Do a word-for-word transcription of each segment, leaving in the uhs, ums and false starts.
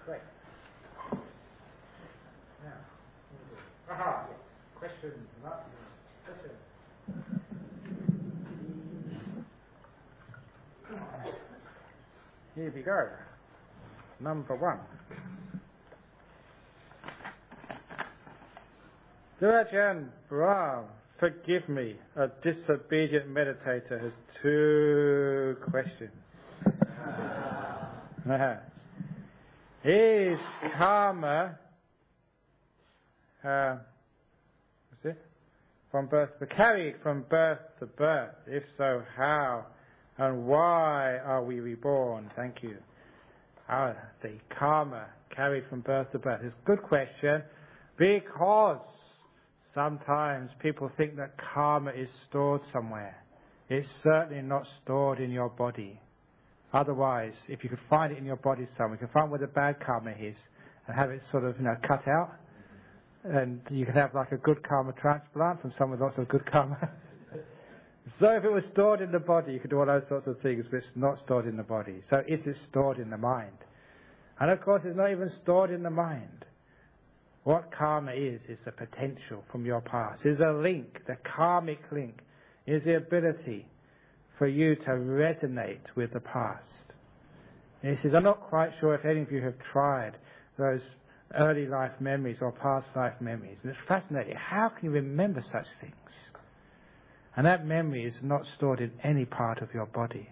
great. Now, aha, yes. Question, not question. Here we go. Number one. Ajahn Brahm, forgive me, a disobedient meditator has two questions. Is karma uh, what's it? From birth to carried from birth to birth? If so, how and why are we reborn? Thank you. How the karma carried from birth to birth is a good question, because sometimes people think that karma is stored somewhere. It's certainly not stored in your body. Otherwise, if you could find it in your body somewhere, you can find where the bad karma is and have it sort of, you know, cut out. And you can have like a good karma transplant from someone with lots of good karma. So if it was stored in the body, you could do all those sorts of things, but it's not stored in the body. So is it stored in the mind? And of course, it's not even stored in the mind. What karma is, is the potential from your past. Is a link, the karmic link, is the ability for you to resonate with the past. And he says, I'm not quite sure if any of you have tried those early life memories or past life memories. And it's fascinating. How can you remember such things? And that memory is not stored in any part of your body.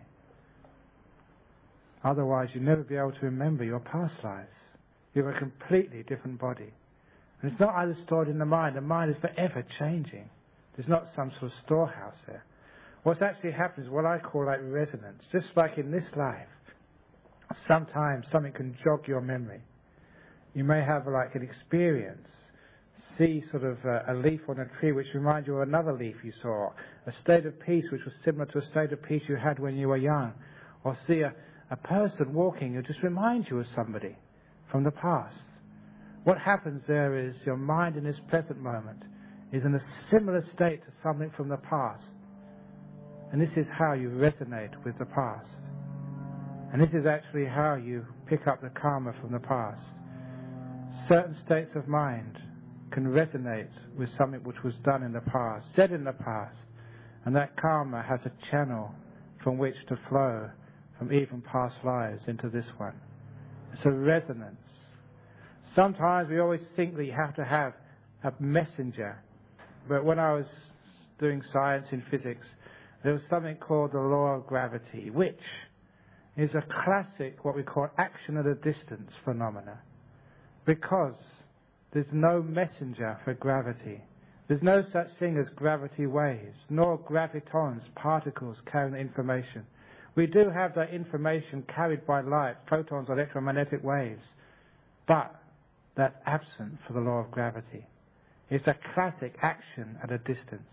Otherwise, you'll never be able to remember your past lives. You have a completely different body. And it's not either stored in the mind. The mind is forever changing. There's not some sort of storehouse there. What's actually happening is what I call like resonance. Just like in this life, sometimes something can jog your memory. You may have like an experience, see sort of a, a leaf on a tree which reminds you of another leaf you saw, a state of peace which was similar to a state of peace you had when you were young, or see a, a person walking who just reminds you of somebody from the past. What happens there is your mind in this present moment is in a similar state to something from the past. And this is how you resonate with the past. And this is actually how you pick up the karma from the past. Certain states of mind can resonate with something which was done in the past, said in the past, and that karma has a channel from which to flow from even past lives into this one. It's a resonance. Sometimes we always think that you have to have a messenger. But when I was doing science in physics, there was something called the law of gravity, which is a classic, what we call action at a distance phenomena. Because there's no messenger for gravity. There's no such thing as gravity waves, nor gravitons, particles carrying information. We do have that information carried by light, photons, electromagnetic waves, but that's absent for the law of gravity. It's a classic action at a distance.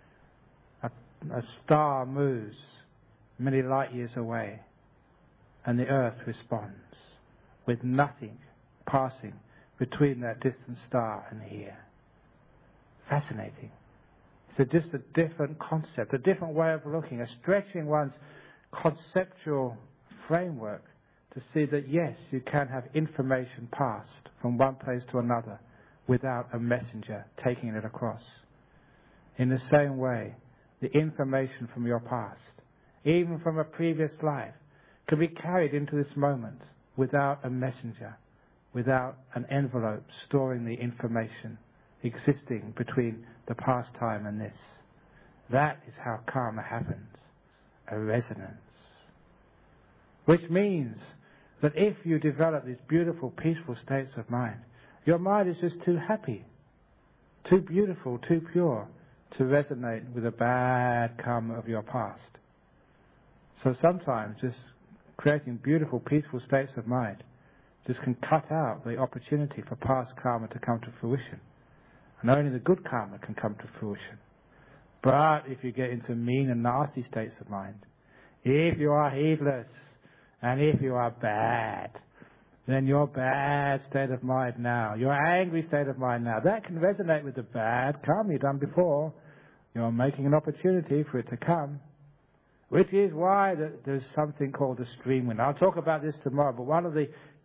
A, a star moves many light years away, and the Earth responds with nothing passing between that distant star and here. Fascinating. So just a different concept, a different way of looking, a stretching one's conceptual framework to see that yes, you can have information passed from one place to another without a messenger taking it across. In the same way, the information from your past, even from a previous life, can be carried into this moment without a messenger, without an envelope storing the information existing between the past time and this. That is how karma happens, a resonance. Which means that if you develop these beautiful, peaceful states of mind, your mind is just too happy, too beautiful, too pure to resonate with the bad karma of your past. So sometimes just creating beautiful, peaceful states of mind just can cut out the opportunity for past karma to come to fruition. And only the good karma can come to fruition. But if you get into mean and nasty states of mind, if you are heedless, and if you are bad, then your bad state of mind now, your angry state of mind now, that can resonate with the bad karma you've done before. You're making an opportunity for it to come. Which is why there's something called the stream wind. I'll talk about this tomorrow, but one of the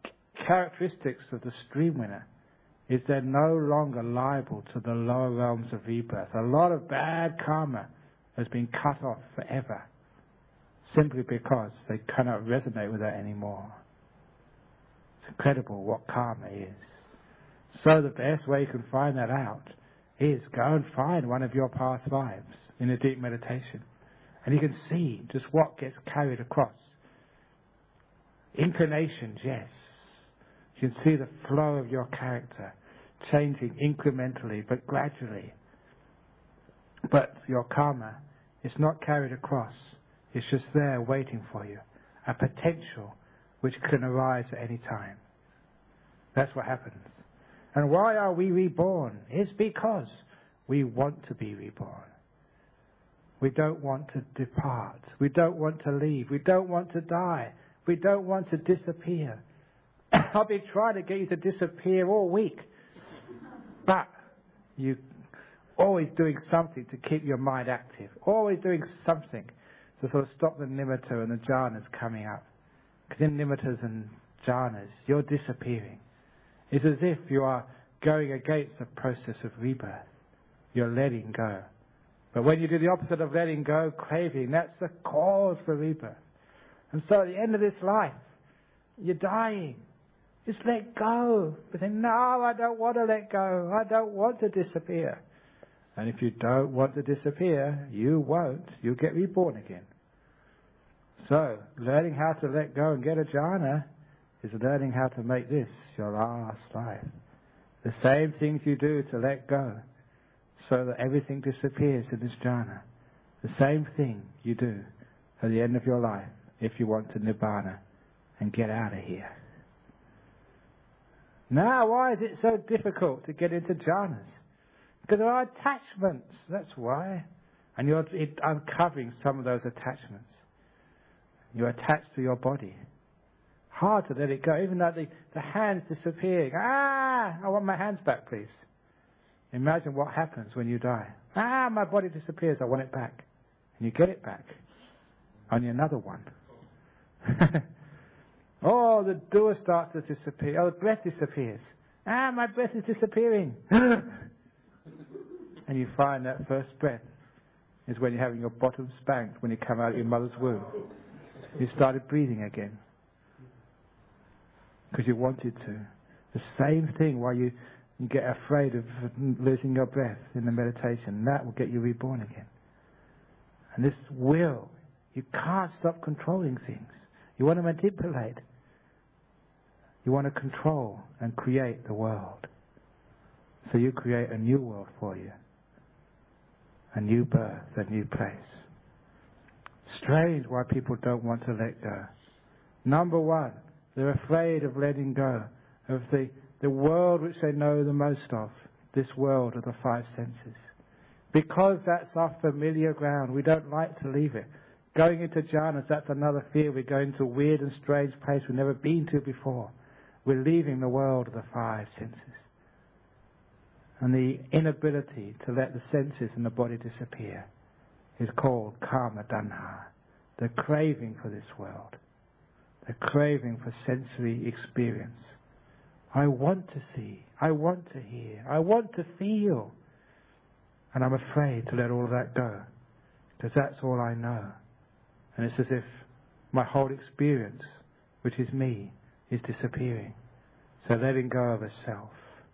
characteristics of the stream winner is they're no longer liable to the lower realms of rebirth. A lot of bad karma has been cut off forever, simply because they cannot resonate with that anymore. It's incredible what karma is. So the best way you can find that out is go and find one of your past lives in a deep meditation. And you can see just what gets carried across. Inclinations, yes. You can see the flow of your character changing incrementally but gradually. But your karma is not carried across. It's just there waiting for you. A potential which can arise at any time. That's what happens. And why are we reborn? It's because we want to be reborn. We don't want to depart. We don't want to leave. We don't want to die. We don't want to disappear. I've been trying to get you to disappear all week. But you're always doing something to keep your mind active. Always doing something to sort of stop the nimitta and the jhanas coming up. Because in nimittas and jhanas, you're disappearing. It's as if you are going against the process of rebirth. You're letting go. But when you do the opposite of letting go, craving, that's the cause for rebirth. And so at the end of this life, you're dying. Just let go. But say, no, I don't want to let go. I don't want to disappear. And if you don't want to disappear, you won't. You'll get reborn again. So, learning how to let go and get a jhana is learning how to make this your last life. The same things you do to let go, so that everything disappears in this jhana. The same thing you do at the end of your life if you want to nibbana and get out of here. Now, why is it so difficult to get into jhanas? Because there are attachments, that's why. And you're uncovering some of those attachments. You're attached to your body. Hard to let it go, even though the, the hand's disappearing. Ah, I want my hands back, please. Imagine what happens when you die. Ah, my body disappears, I want it back. And you get it back. Only another one. Oh, the doer starts to disappear. Oh, the breath disappears. Ah, my breath is disappearing. And you find that first breath is when you're having your bottom spanked when you come out of your mother's womb. You started breathing again. Because you wanted to. The same thing while you, you get afraid of losing your breath in the meditation. That will get you reborn again. And this will, you can't stop controlling things. You want to manipulate. You want to control and create the world. So you create a new world for you. A new birth, a new place. Strange why people don't want to let go. Number one, they're afraid of letting go of the, the world which they know the most of, this world of the five senses. Because that's our familiar ground, we don't like to leave it. Going into jhanas, that's another fear. We're going to a weird and strange place we've never been to before. We're leaving the world of the five senses. And the inability to let the senses and the body disappear is called karma danha, the craving for this world, the craving for sensory experience. I want to see, I want to hear, I want to feel. And I'm afraid to let all of that go, because that's all I know. And it's as if my whole experience, which is me, is disappearing. So letting go of a self.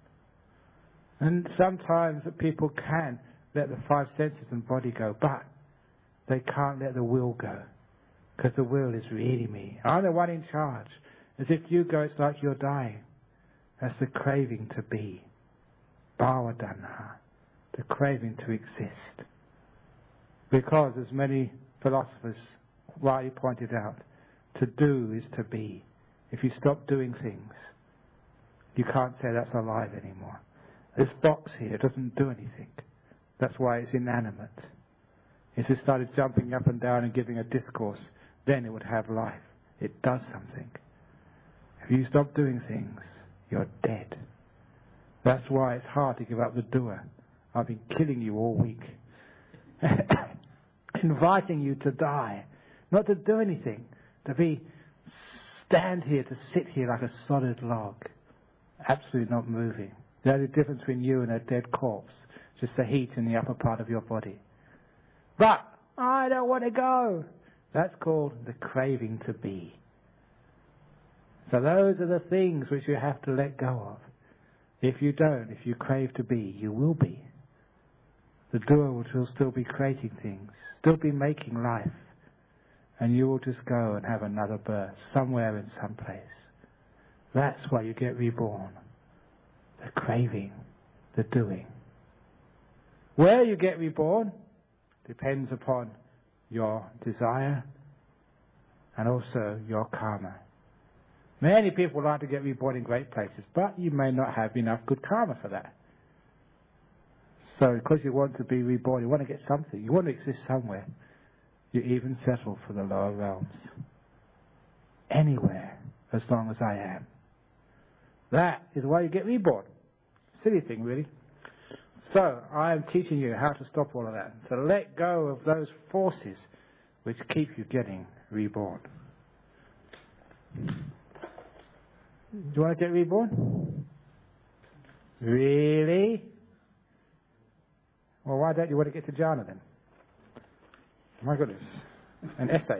And sometimes people can let the five senses and body go, but they can't let the will go, because the will is really me. I'm the one in charge. As if you go, it's like you're dying. That's the craving to be. Bhava danha, the craving to exist. Because, as many philosophers rightly pointed out, to do is to be. If you stop doing things, you can't say that's alive anymore. This box here doesn't do anything. That's why it's inanimate. If it started jumping up and down and giving a discourse, then it would have life. It does something. If you stop doing things, you're dead. That's why it's hard to give up the doer. I've been killing you all week. Inviting you to die. Not to do anything. To be stand here, to sit here like a solid log, absolutely not moving. The only difference between you and a dead corpse is just the heat in the upper part of your body. But I don't want to go. That's called the craving to be. So those are the things which you have to let go of. If you don't, if you crave to be, you will be. The doer will still be creating things, still be making life. And you will just go and have another birth somewhere in some place. That's why you get reborn. The craving, the doing. Where you get reborn depends upon your desire and also your karma. Many people like to get reborn in great places, but you may not have enough good karma for that. So because you want to be reborn, you want to get something, you want to exist somewhere, you even settle for the lower realms. Anywhere, as long as I am. That is why you get reborn. Silly thing, really. So, I am teaching you how to stop all of that. To let go of those forces which keep you getting reborn. Do you want to get reborn? Really? Well, why don't you want to get to jhana then? My goodness. An essay.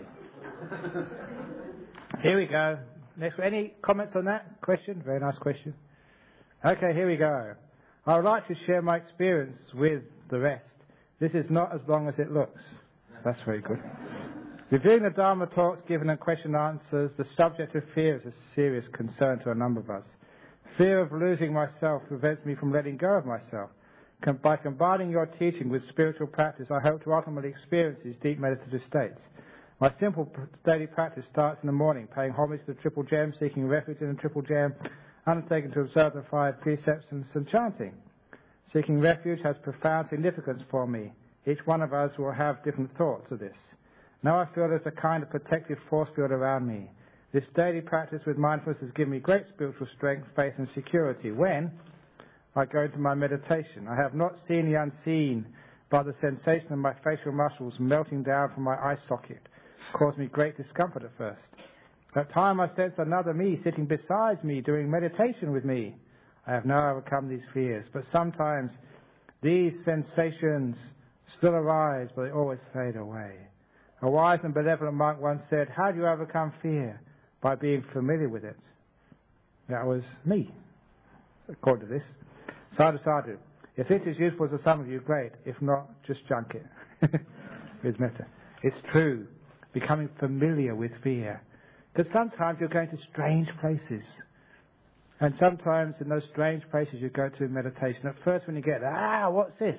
Here we go. Next, any comments on that question? Very nice question. Okay, here we go. I would like to share my experience with the rest. This is not as long as it looks. That's very good. Reviewing the Dharma talks given and question answers, the subject of fear is a serious concern to a number of us. Fear of losing myself prevents me from letting go of myself. Com- by combining your teaching with spiritual practice, I hope to ultimately experience these deep meditative states. My simple daily practice starts in the morning, paying homage to the Triple Gem, seeking refuge in the Triple Gem, undertaking to observe the five precepts and some chanting. Seeking refuge has profound significance for me. Each one of us will have different thoughts of this. Now I feel there's a kind of protective force field around me. This daily practice with mindfulness has given me great spiritual strength, faith and security. When I go into my meditation, I have not seen the unseen, but the sensation of my facial muscles melting down from my eye socket caused me great discomfort at first. At times I sense another me sitting beside me doing meditation with me. I have now overcome these fears, but sometimes these sensations still arise, but they always fade away. A wise and benevolent monk once said, how do you overcome fear? By being familiar with it. That was me, according to this. Sadhu, sadhu. If this is useful to some of you, great. If not, just junk it. With metta. It's true. Becoming familiar with fear. Because sometimes you're going to strange places. And sometimes in those strange places you go to in meditation, at first when you get there, ah, what's this?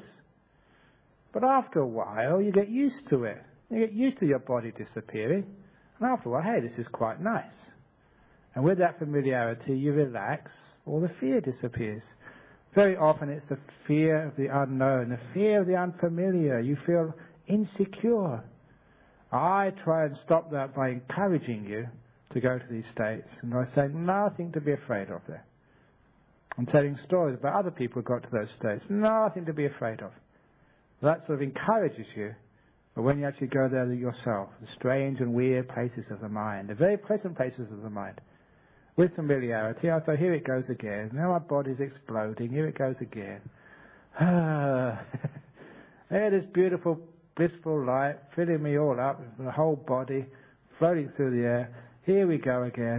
But after a while you get used to it. You get used to your body disappearing. And after a while, hey, this is quite nice. And with that familiarity you relax, all the fear disappears. Very often it's the fear of the unknown, the fear of the unfamiliar. You feel insecure. I try and stop that by encouraging you to go to these states. And I say, nothing to be afraid of there. I'm telling stories about other people who got to those states. Nothing to be afraid of. That sort of encourages you. But when you actually go there yourself, the strange and weird places of the mind, the very pleasant places of the mind, with familiarity, I thought, here it goes again. Now my body's exploding. Here it goes again. Ah, there, this beautiful, blissful light filling me all up, the whole body, floating through the air. Here we go again.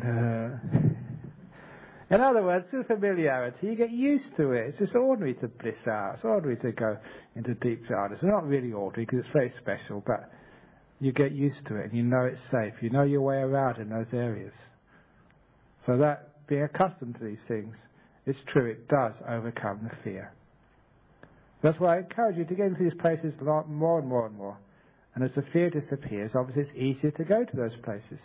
Uh. In other words, through familiarity, you get used to it. It's just ordinary to bliss out. It's ordinary to go into deep jhana. It's not really ordinary because it's very special, but you get used to it and you know it's safe. You know your way around in those areas. So that, being accustomed to these things, it's true, it does overcome the fear. That's why I encourage you to get into these places more and more and more. And as the fear disappears, obviously it's easier to go to those places.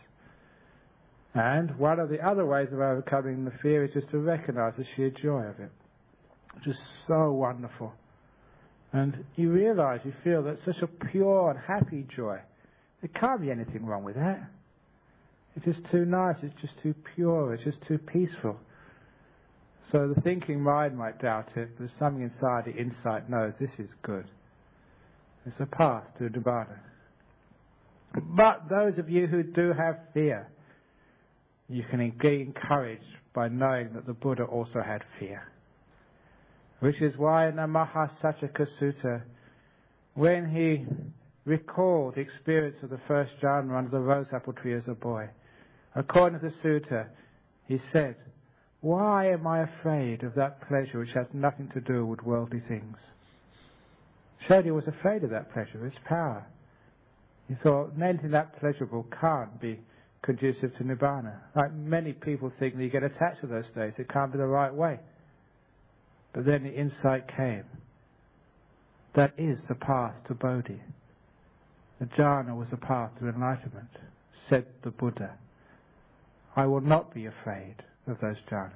And one of the other ways of overcoming the fear is just to recognize the sheer joy of it, which is so wonderful. And you realize, you feel that such a pure and happy joy. There can't be anything wrong with that. It's just too nice, it's just too pure, it's just too peaceful. So the thinking mind might doubt it, but something inside the insight knows this is good. It's a path to Nibbana. But those of you who do have fear, you can be encouraged by knowing that the Buddha also had fear. Which is why in the Mahasatchaka Sutta, when he recalled the experience of the first jhana under the rose apple tree as a boy, according to the sutta, he said, "Why am I afraid of that pleasure which has nothing to do with worldly things?" Showed he was afraid of that pleasure, its power. He thought anything that pleasurable can't be conducive to Nibbana. Like many people think that you get attached to those states, it can't be the right way. But then the insight came. That is the path to Bodhi. The jhana was the path to enlightenment, said the Buddha. I will not be afraid of those jhanas.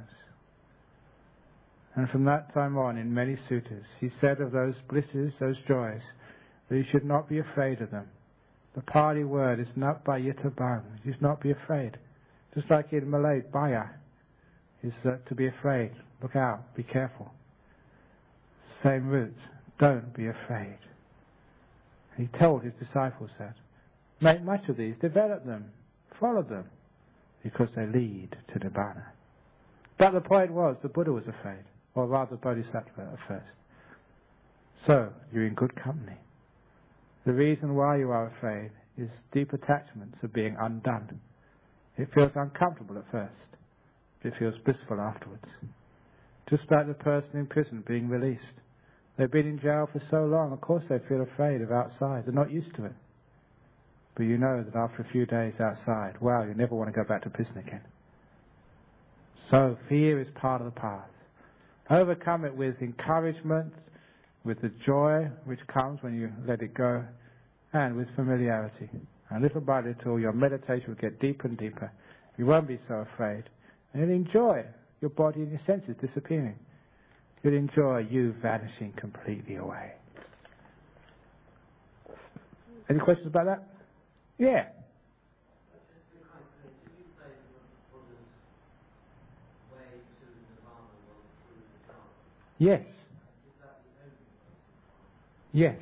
And from that time on, in many suttas, he said of those blisses, those joys, that you should not be afraid of them. The Pali word is not bayita bang. You should not be afraid. Just like in Malay, baya is uh, to be afraid. Look out, be careful. Same root. Don't be afraid. He told his disciples that. Make much of these, develop them, follow them, because they lead to Nibbana. But the point was, the Buddha was afraid, or rather Bodhisattva at first. So, you're in good company. The reason why you are afraid is deep attachments are being undone. It feels uncomfortable at first. It feels blissful afterwards. Just like the person in prison being released. They've been in jail for so long, of course they feel afraid of outside. They're not used to it. But you know that after a few days outside, wow, you never want to go back to prison again. So fear is part of the path. Overcome it with encouragement, with the joy which comes when you let it go, and with familiarity. And little by little, your meditation will get deeper and deeper. You won't be so afraid. And you'll enjoy your body and your senses disappearing. You'll enjoy you vanishing completely away. Any questions about that? Yeah. Yes. Yes.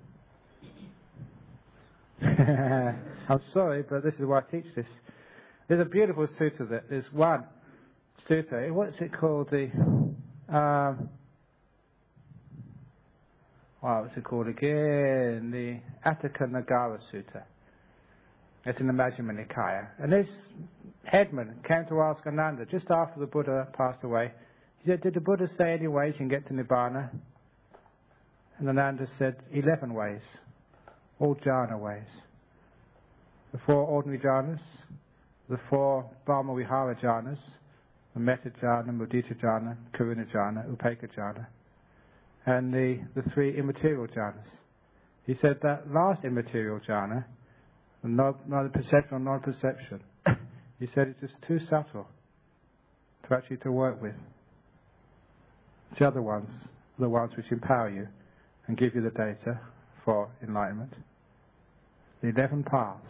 I'm sorry, but this is why I teach this. There's a beautiful sutta that there's one sutta. What's it called? The um, wow, what's it called again? The Atthaka Nagara Sutta. It's in the Majjhima Nikaya. And this headman came to ask Ananda just after the Buddha passed away. He said, "Did the Buddha say any ways you can get to Nibbana?" And Ananda said, eleven ways. All jhana ways. The four ordinary jhanas, the four Brahma Vihara jhanas, the Metta jhana, Mudita jhana, Karuna jhana, Upekkha jhana, and the, the three immaterial jhanas. He said that last immaterial jhana, neither perception or non-perception, he said it's just too subtle to actually to work with. The other ones, the ones which empower you and give you the data for enlightenment. The eleven paths.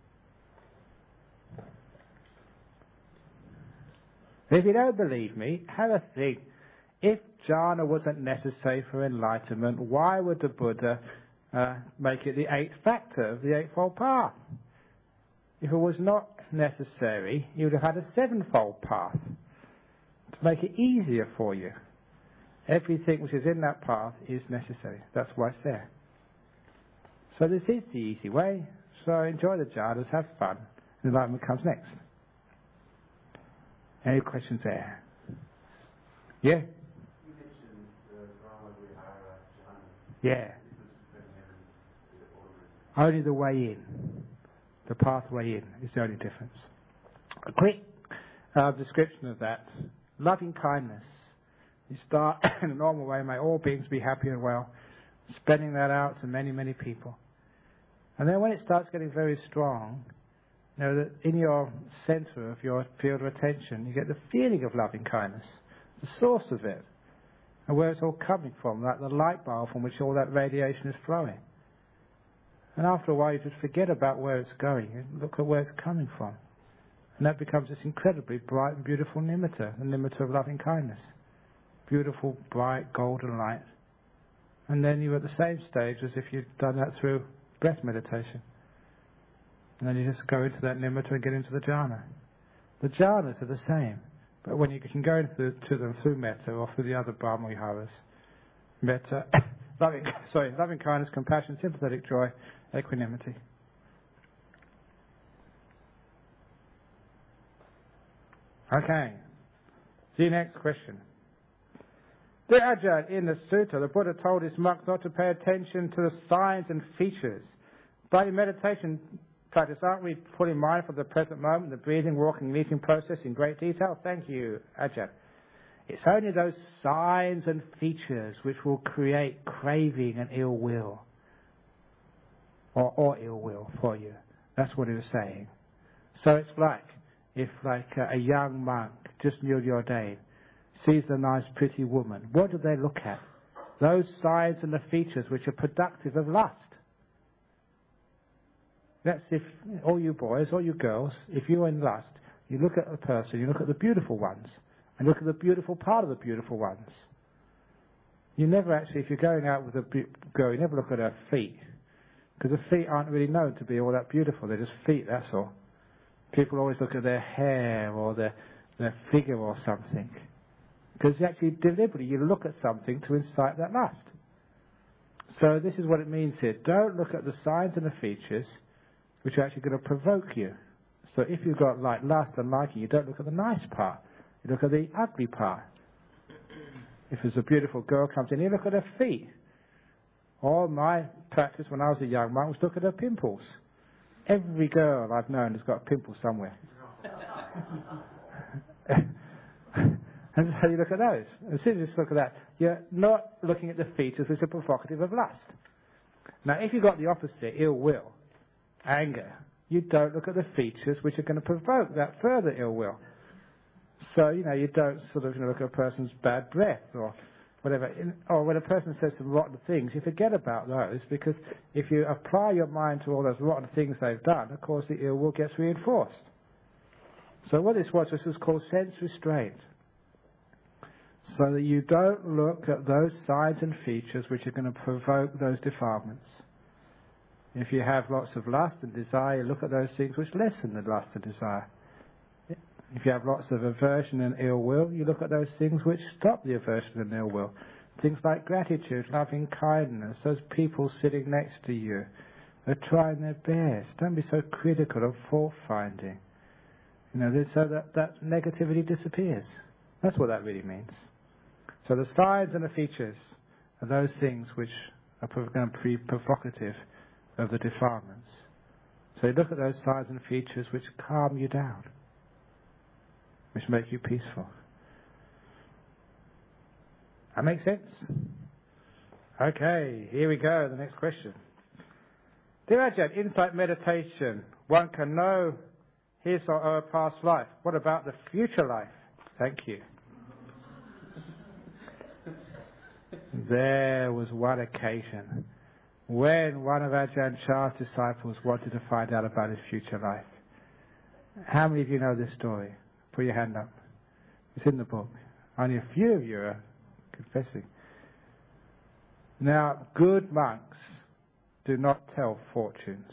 If you don't believe me, have a think. If jhana wasn't necessary for enlightenment, why would the Buddha uh, make it the eighth factor of the Eightfold Path? If it was not necessary, he would have had a sevenfold path to make it easier for you. Everything which is in that path is necessary. That's why it's there. So this is the easy way. So enjoy the jhanas, have fun. Enlightenment comes next. Any questions there? Yeah? You mentioned the Brahma Vihara jhanas. Yeah. Only the way in. The pathway in is the only difference. A quick uh, description of that. Loving kindness. You start in a normal way, may all beings be happy and well, spreading that out to many, many people. And then when it starts getting very strong, you know, that in your center of your field of attention, you get the feeling of loving kindness, the source of it, and where it's all coming from, like the light bulb from which all that radiation is flowing. And after a while, you just forget about where it's going and look at where it's coming from. And that becomes this incredibly bright and beautiful nimitta, the nimitta of loving kindness. Beautiful, bright, golden light. And then you're at the same stage as if you'd done that through breath meditation. And then you just go into that nimitta and get into the jhana. The jhanas are the same. But when you can go into to them through metta or through the other Brahma Viharas, metta, loving, sorry, loving kindness, compassion, sympathetic joy, equanimity. Okay. The next question. Dear Ajahn, in the sutta, the Buddha told his monks not to pay attention to the signs and features. But in meditation practice, aren't we fully mindful of the present moment, the breathing, walking, eating process in great detail? Thank you, Ajahn. It's only those signs and features which will create craving and ill will, or, or ill will for you. That's what he was saying. So it's like, if like a, a young monk, just newly ordained, sees a nice pretty woman, what do they look at? Those signs and the features which are productive of lust. That's if, all you boys, all you girls, if you're in lust, you look at a person, you look at the beautiful ones, and look at the beautiful part of the beautiful ones. You never actually, if you're going out with a girl, you never look at her feet, because her feet aren't really known to be all that beautiful. They're just feet, that's all. People always look at their hair or their, their figure or something. Because actually, deliberately, you look at something to incite that lust. So this is what it means here. Don't look at the signs and the features which are actually going to provoke you. So if you've got like lust and liking, you don't look at the nice part. You look at the ugly part. If there's a beautiful girl comes in, you look at her feet. All my practice when I was a young monk was look at her pimples. Every girl I've known has got a pimple somewhere. And so you look at those. As soon as you just look at that, you're not looking at the features which are provocative of lust. Now, if you've got the opposite, ill will, anger, you don't look at the features which are going to provoke that further ill will. So, you know, you don't sort of you know, look at a person's bad breath or whatever. In, or when a person says some rotten things, you forget about those, because if you apply your mind to all those rotten things they've done, of course the ill will gets reinforced. So what this was, this is called sense restraint. So that you don't look at those signs and features which are going to provoke those defilements. If you have lots of lust and desire, look at those things which lessen the lust and desire. If you have lots of aversion and ill will, you look at those things which stop the aversion and ill will. Things like gratitude, loving kindness, those people sitting next to you are trying their best. Don't be so critical of fault-finding. You know, so that, that negativity disappears. That's what that really means. So the signs and the features are those things which are going to be provocative of the defilements. So you look at those signs and features which calm you down, which make you peaceful. That makes sense? Okay, here we go, the next question. Dear Ajahn, insight meditation, one can know his or her past life. What about the future life? Thank you. There was one occasion when one of Ajahn Chah's disciples wanted to find out about his future life. How many of you know this story? Put your hand up. It's in the book. Only a few of you are confessing. Now, good monks do not tell fortunes.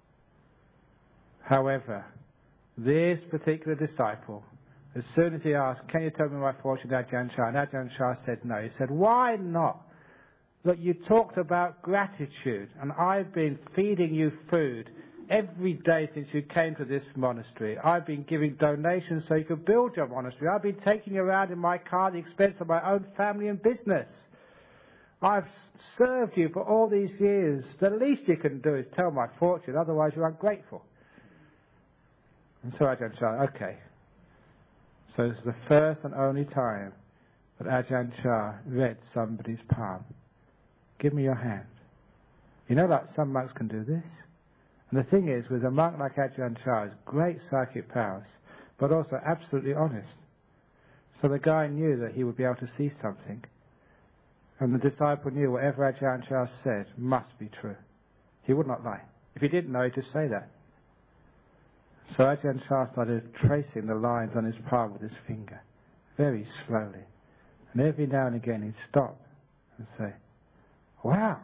However, this particular disciple, as soon as he asked, can you tell me my fortune, Ajahn Chah? And Ajahn Chah said no. He said, why not? Look, you talked about gratitude, and I've been feeding you food every day since you came to this monastery. I've been giving donations so you could build your monastery. I've been taking you around in my car at the expense of my own family and business. I've served you for all these years. The least you can do is tell my fortune, otherwise you're ungrateful. And so Ajahn Chah, okay. So this is the first and only time that Ajahn Chah read somebody's palm. Give me your hand. You know, like some monks can do this. And the thing is, with a monk like Ajahn Chah, has great psychic powers, but also absolutely honest. So the guy knew that he would be able to see something. And the disciple knew whatever Ajahn Chah said must be true. He would not lie. If he didn't know, he'd just say that. So Ajahn Chah started tracing the lines on his palm with his finger, very slowly. And every now and again he'd stop and say, wow,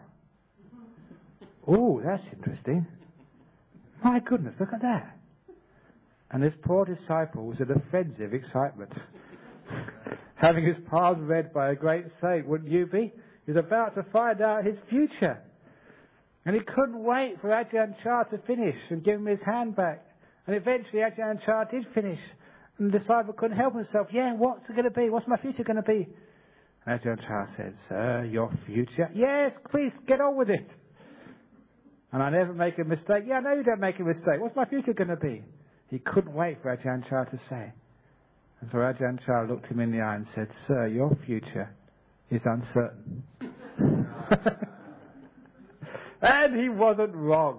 oh, that's interesting. My goodness, look at that. And this poor disciple was in a frenzy of excitement. Having his palms read by a great saint, wouldn't you be? He was about to find out his future. And he couldn't wait for Ajahn Chah to finish and give him his hand back. And eventually Ajahn Chah did finish. And the disciple couldn't help himself. Yeah, what's it going to be? What's my future going to be? And Ajahn Chah said, sir, your future? Yes, please, get on with it. And I never make a mistake. Yeah, I know you don't make a mistake. What's my future going to be? He couldn't wait for Ajahn Chah to say. And so Ajahn Chah looked him in the eye and said, sir, your future is uncertain. And he wasn't wrong.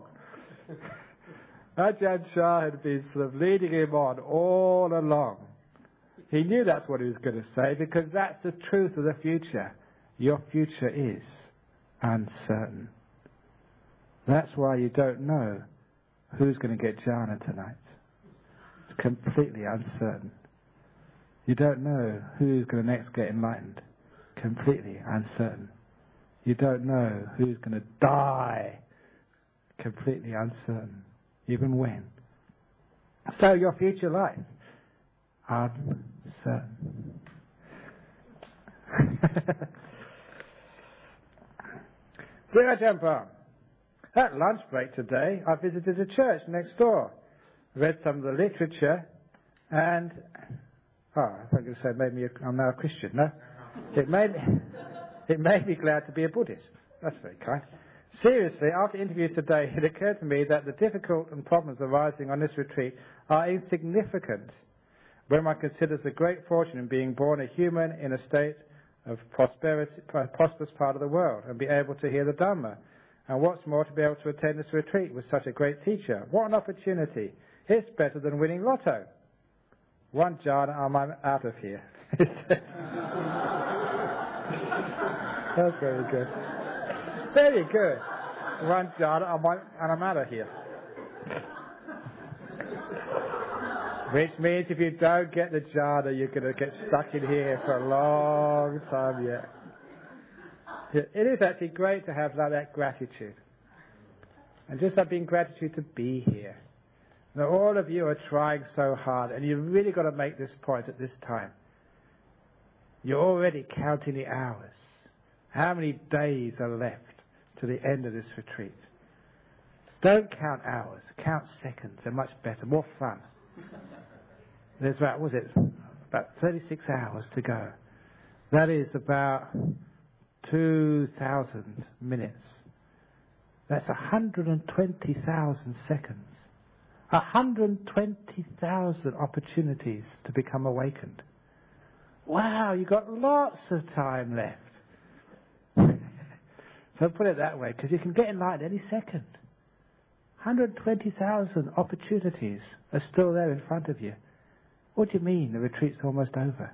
Ajahn Chah had been sort of leading him on all along. He knew that's what he was going to say because that's the truth of the future. Your future is uncertain. That's why you don't know who's going to get jhana tonight. It's completely uncertain. You don't know who's going to next get enlightened. Completely uncertain. You don't know who's going to die. Completely uncertain. Even when. So your future life, uncertain. Dear Ajahn Brahm, at lunch break today, I visited a church next door, read some of the literature, and oh, I thought you were going to say it made me a, I'm now a Christian. No, it made me, it made me glad to be a Buddhist. That's very kind. Seriously, after interviews today, it occurred to me that the difficult and problems arising on this retreat are insignificant when one considers the great fortune in being born a human in a state of prosperity, prosperous part of the world and be able to hear the Dhamma. And what's more, to be able to attend this retreat with such a great teacher. What an opportunity. It's better than winning lotto. One jhana, I'm out of here. That's very good. Very good. One jhana, and I'm out of here. Which means if you don't get the jhana, you're going to get stuck in here for a long time yet. It is actually great to have like that gratitude. And just that being gratitude to be here. Now all of you are trying so hard, and you've really got to make this point at this time. You're already counting the hours. How many days are left to the end of this retreat? Don't count hours, count seconds. They're much better, more fun. There's about, what was it, about thirty-six hours to go. That is about two thousand minutes. That's one hundred twenty thousand seconds. one hundred twenty thousand opportunities to become awakened. Wow, you've got lots of time left. So put it that way, because you can get enlightened any second. one hundred twenty thousand opportunities are still there in front of you. What do you mean the retreat's almost over?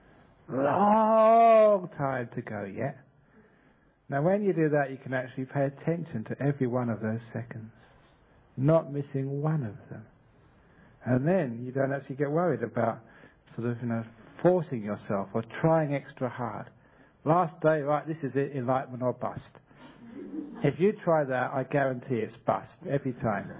Long time to go yet. Now when you do that, you can actually pay attention to every one of those seconds, not missing one of them. And then you don't actually get worried about sort of, you know, forcing yourself or trying extra hard. Last day, right, this is it, enlightenment or bust. If you try that, I guarantee it's bust every time.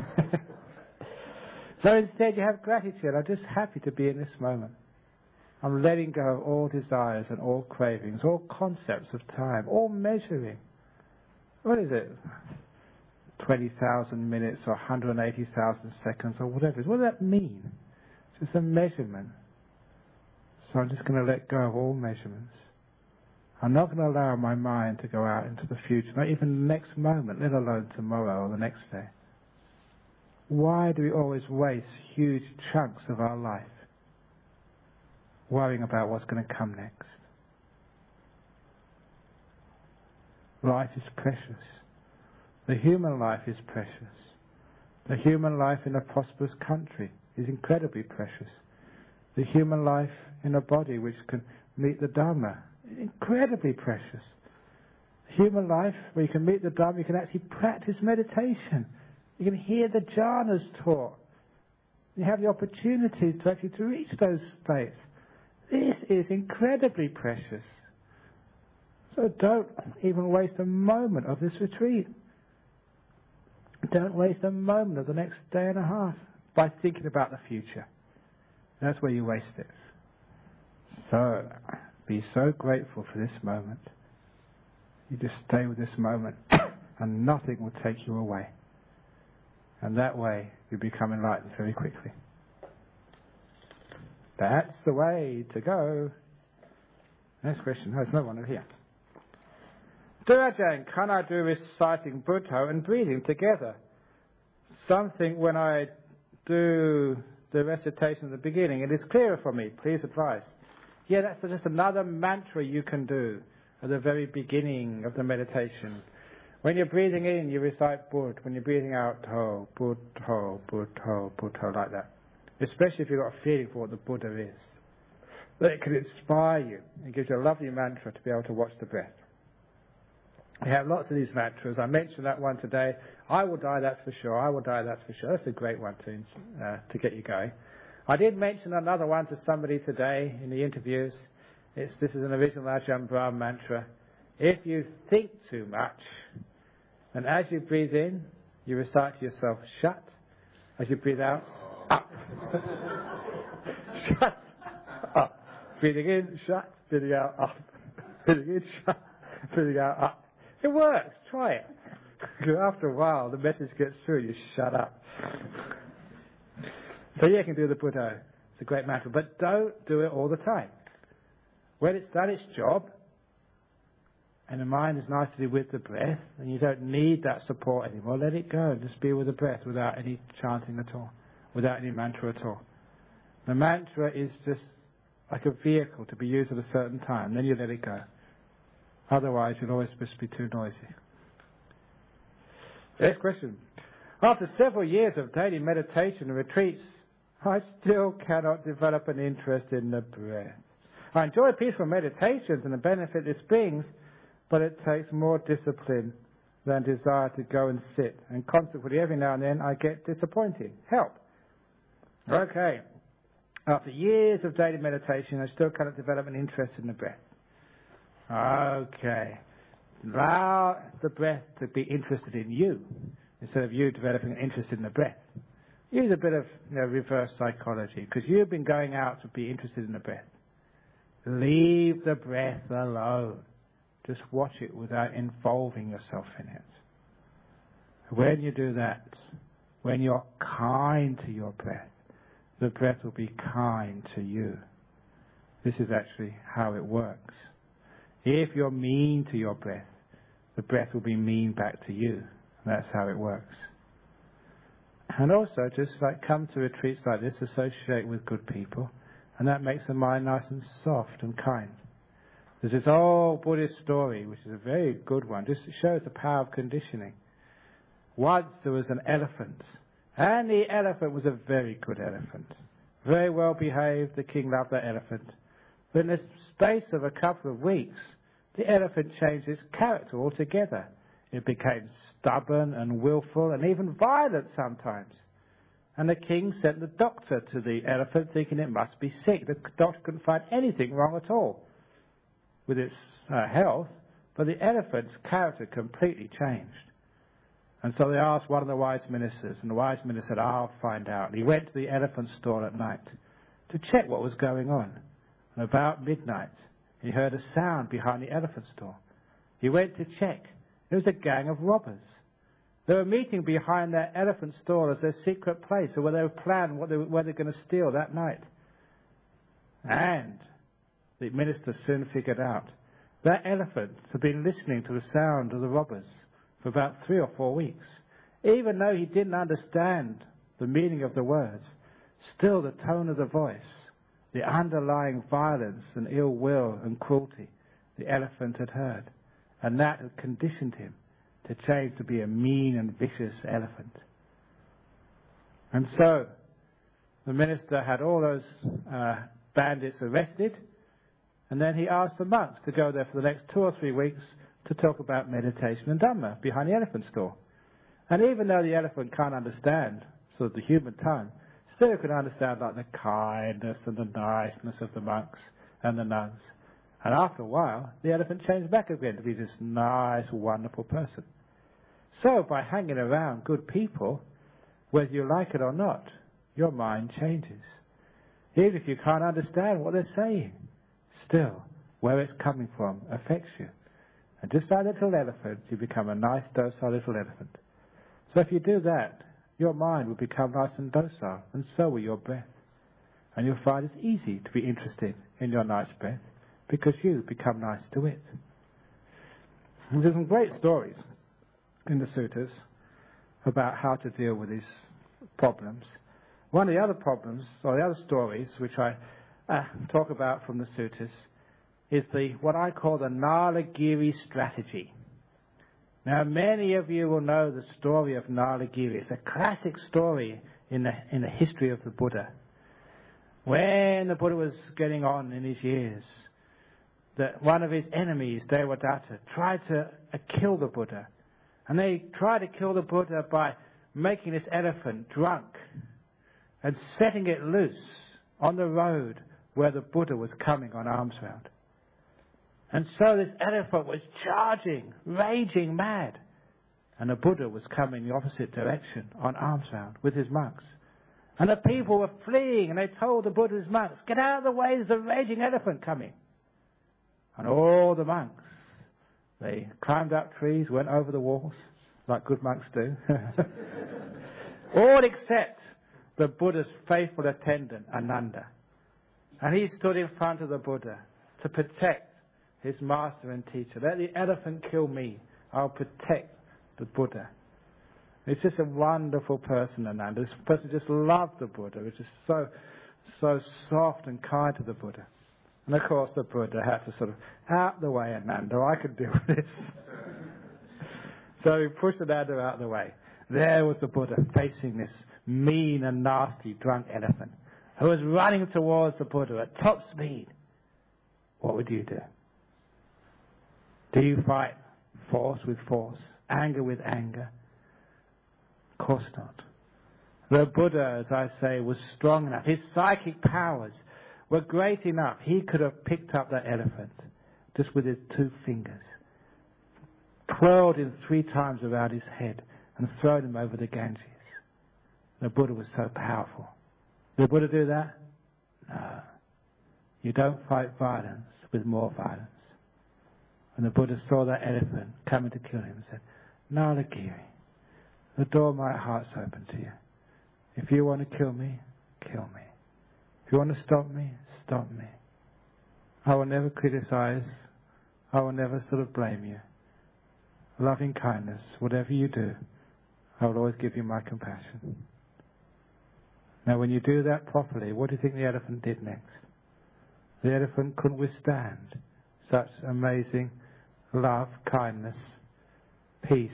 So instead you have gratitude. I'm just happy to be in this moment. I'm letting go of all desires and all cravings, all concepts of time, all measuring. What is it? twenty thousand minutes or one hundred eighty thousand seconds or whatever it is. What does that mean? It's just a measurement. So I'm just going to let go of all measurements. I'm not going to allow my mind to go out into the future, not even the next moment, let alone tomorrow or the next day. Why do we always waste huge chunks of our life worrying about what's going to come next? Life is precious. The human life is precious. The human life in a prosperous country is incredibly precious. The human life in a body which can meet the Dhamma is incredibly precious. Human life where you can meet the Dhamma, you can actually practice meditation. You can hear the jhanas taught. You have the opportunities to actually to reach those states. This is incredibly precious. So don't even waste a moment of this retreat. Don't waste a moment of the next day and a half. by thinking about the future. That's where you waste it. So, be so grateful for this moment. You just stay with this moment and nothing will take you away. And that way you become enlightened very quickly. That's the way to go. Next question. Oh, there's no one over here. Dear Ajahn, can I do reciting Buddha and breathing together? Something when I do the recitation at the beginning, it is clearer for me. Please advise. Yeah, that's just another mantra you can do at the very beginning of the meditation. When you're breathing in, you recite Bud. When you're breathing out, Ho, Bud, Ho, Bud, Ho, Bud, Ho, like that. Especially if you've got a feeling for what the Buddha is. That it can inspire you. It gives you a lovely mantra to be able to watch the breath. We have lots of these mantras. I mentioned that one today. I will die, that's for sure. I will die, that's for sure. That's a great one to, uh, to get you going. I did mention another one to somebody today in the interviews. It's, this is an original Ajahn Brahm mantra. If you think too much, and as you breathe in, you recite to yourself, shut. As you breathe out, up. Shut, up. Breathing in, shut. Breathing out, up. Breathing in, shut. Breathing out, up. It works. Try it. After a while, the message gets through. You shut up. So yeah, you can do the Buddha. It's a great mantra. But don't do it all the time. When it's done its job, and the mind is nicely with the breath, and you don't need that support anymore, let it go. Just be with the breath without any chanting at all, without any mantra at all. The mantra is just like a vehicle to be used at a certain time. Then you let it go. Otherwise, you'll always just be too noisy. Next question. After several years of daily meditation and retreats, I still cannot develop an interest in the breath. I enjoy peaceful meditations and the benefit this brings, but it takes more discipline than desire to go and sit. And consequently, every now and then, I get disappointed. Help. Okay. After years of daily meditation, I still cannot develop an interest in the breath. Okay. Allow the breath to be interested in you instead of you developing an interest in the breath. Use a bit of you know, reverse psychology, because you've been going out to be interested in the breath. Leave the breath alone. Just watch it without involving yourself in it. When you do that, when you're kind to your breath, the breath will be kind to you. This is actually how it works. If you're mean to your breath, the breath will be mean back to you. That's how it works. And also, just like come to retreats like this, associate with good people, and that makes the mind nice and soft and kind. There's this old Buddhist story, which is a very good one. Just shows the power of conditioning. Once there was an elephant, and the elephant was a very good elephant. Very well behaved, the king loved that elephant. But in the space of a couple of weeks, the elephant changed its character altogether. It became stubborn and willful and even violent sometimes. And the king sent the doctor to the elephant thinking it must be sick. The doctor couldn't find anything wrong at all with its uh, health, but the elephant's character completely changed. And so they asked one of the wise ministers, and the wise minister said, I'll find out. And he went to the elephant stall at night to check what was going on. And about midnight, he heard a sound behind the elephant stall. He went to check. It was a gang of robbers. They were meeting behind their elephant stall as their secret place, or where they were planning what they were, where they were going to steal that night. And the minister soon figured out that elephant had been listening to the sound of the robbers for about three or four weeks. Even though he didn't understand the meaning of the words, still the tone of the voice, the underlying violence and ill will and cruelty the elephant had heard. And that had conditioned him to change to be a mean and vicious elephant. And so the minister had all those uh, bandits arrested, and then he asked the monks to go there for the next two or three weeks to talk about meditation and Dhamma behind the elephant stall. And even though the elephant can't understand sort of the human tongue, still can understand like the kindness and the niceness of the monks and the nuns. And after a while, the elephant changed back again to be this nice, wonderful person. So by hanging around good people, whether you like it or not, your mind changes. Even if you can't understand what they're saying, still, where it's coming from affects you. And just like a little elephant, you become a nice, docile little elephant. So if you do that, your mind will become nice and docile, and so will your breath. And you'll find it's easy to be interested in your nice breath, because you become nice to it. And there's some great stories in the suttas about how to deal with these problems. One of the other problems, or the other stories, which I uh, talk about from the suttas, is the what I call the Nalagiri strategy. Now, many of you will know the story of Nalagiri. It's a classic story in the, in the history of the Buddha. When the Buddha was getting on in his years, that one of his enemies, Devadatta, tried to uh, kill the Buddha. And they tried to kill the Buddha by making this elephant drunk and setting it loose on the road where the Buddha was coming on alms round. And so this elephant was charging, raging mad. And the Buddha was coming the opposite direction on alms round with his monks. And the people were fleeing, and they told the Buddha's monks, "Get out of the way, there's a raging elephant coming." And all the monks, they climbed up trees, went over the walls, like good monks do. All except the Buddha's faithful attendant, Ananda. And he stood in front of the Buddha to protect his master and teacher. Let the elephant kill me, I'll protect the Buddha. He's just a wonderful person, Ananda. This person just loved the Buddha. He's just so, so soft and kind to the Buddha. And of course the Buddha had to sort of, out the way, Ananda, I could deal with this. So he pushed Ananda out the way. There was the Buddha facing this mean and nasty drunk elephant who was running towards the Buddha at top speed. What would you do? Do you fight force with force, anger with anger? Of course not. The Buddha, as I say, was strong enough. His psychic powers were great enough. He could have picked up that elephant just with his two fingers, twirled him three times around his head, and thrown him over the Ganges. The Buddha was so powerful. Did the Buddha do that? No. You don't fight violence with more violence. And the Buddha saw that elephant coming to kill him and said, "Nalagiri, the door of my heart's open to you. If you want to kill me, kill me. If you want to stop me, stop me. I will never criticize. I will never sort of blame you. Loving kindness, whatever you do, I will always give you my compassion." Now, when you do that properly, what do you think the elephant did next? The elephant couldn't withstand such amazing love, kindness, peace.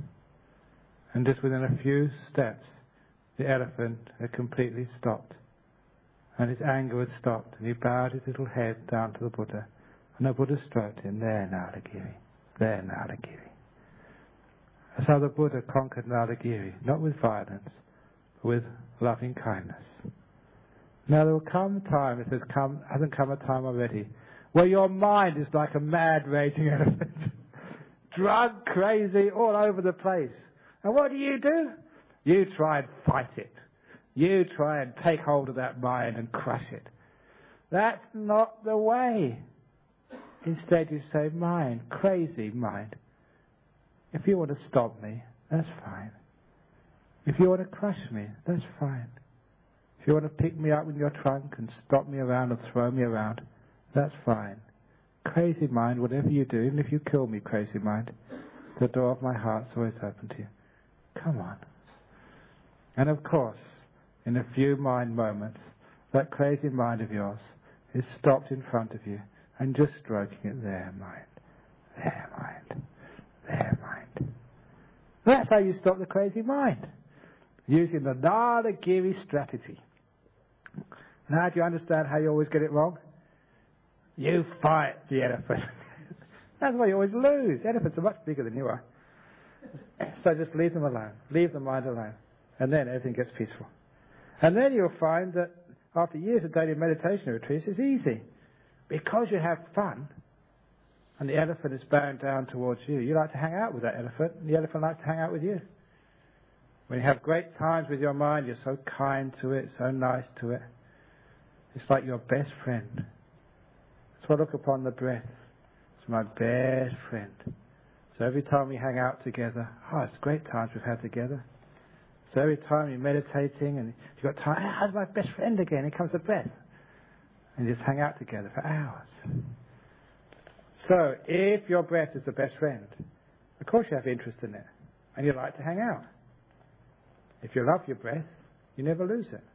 And just within a few steps, the elephant had completely stopped. And his anger had stopped, and he bowed his little head down to the Buddha. And the Buddha stroked him. There, Nalagiri. There, Nalagiri. That's how the Buddha conquered Nalagiri, not with violence, but with loving kindness. Now there will come a time, if there's come, hasn't come a time already, where your mind is like a mad raging elephant, drunk, crazy, all over the place. And what do you do? You try and fight it. You try and take hold of that mind and crush it. That's not the way. Instead you say, mind, crazy mind. If you want to stop me, that's fine. If you want to crush me, that's fine. If you want to pick me up in your trunk and stop me around and throw me around, that's fine. Crazy mind, whatever you do, even if you kill me, crazy mind, the door of my heart's always open to you. Come on. And of course, in a few mind moments, that crazy mind of yours is stopped in front of you and just stroking it. There, mind. There, mind. There, mind. That's how you stop the crazy mind, using the Nalagiri strategy. Now, do you understand how you always get it wrong? You fight the elephant. That's why you always lose. Elephants are much bigger than you are. So just leave them alone. Leave the mind alone. And then everything gets peaceful. And then you'll find that after years of daily meditation retreats, it's easy. Because you have fun, and the elephant is bowing down towards you, you like to hang out with that elephant, and the elephant likes to hang out with you. When you have great times with your mind, you're so kind to it, so nice to it. It's like your best friend. So I look upon the breath. It's my best friend. So every time we hang out together, oh, it's great times we've had together. So every time you're meditating and you've got time, how's my best friend again? Here comes the breath. And you just hang out together for hours. So if your breath is the best friend, of course you have interest in it. And you like to hang out. If you love your breath, you never lose it.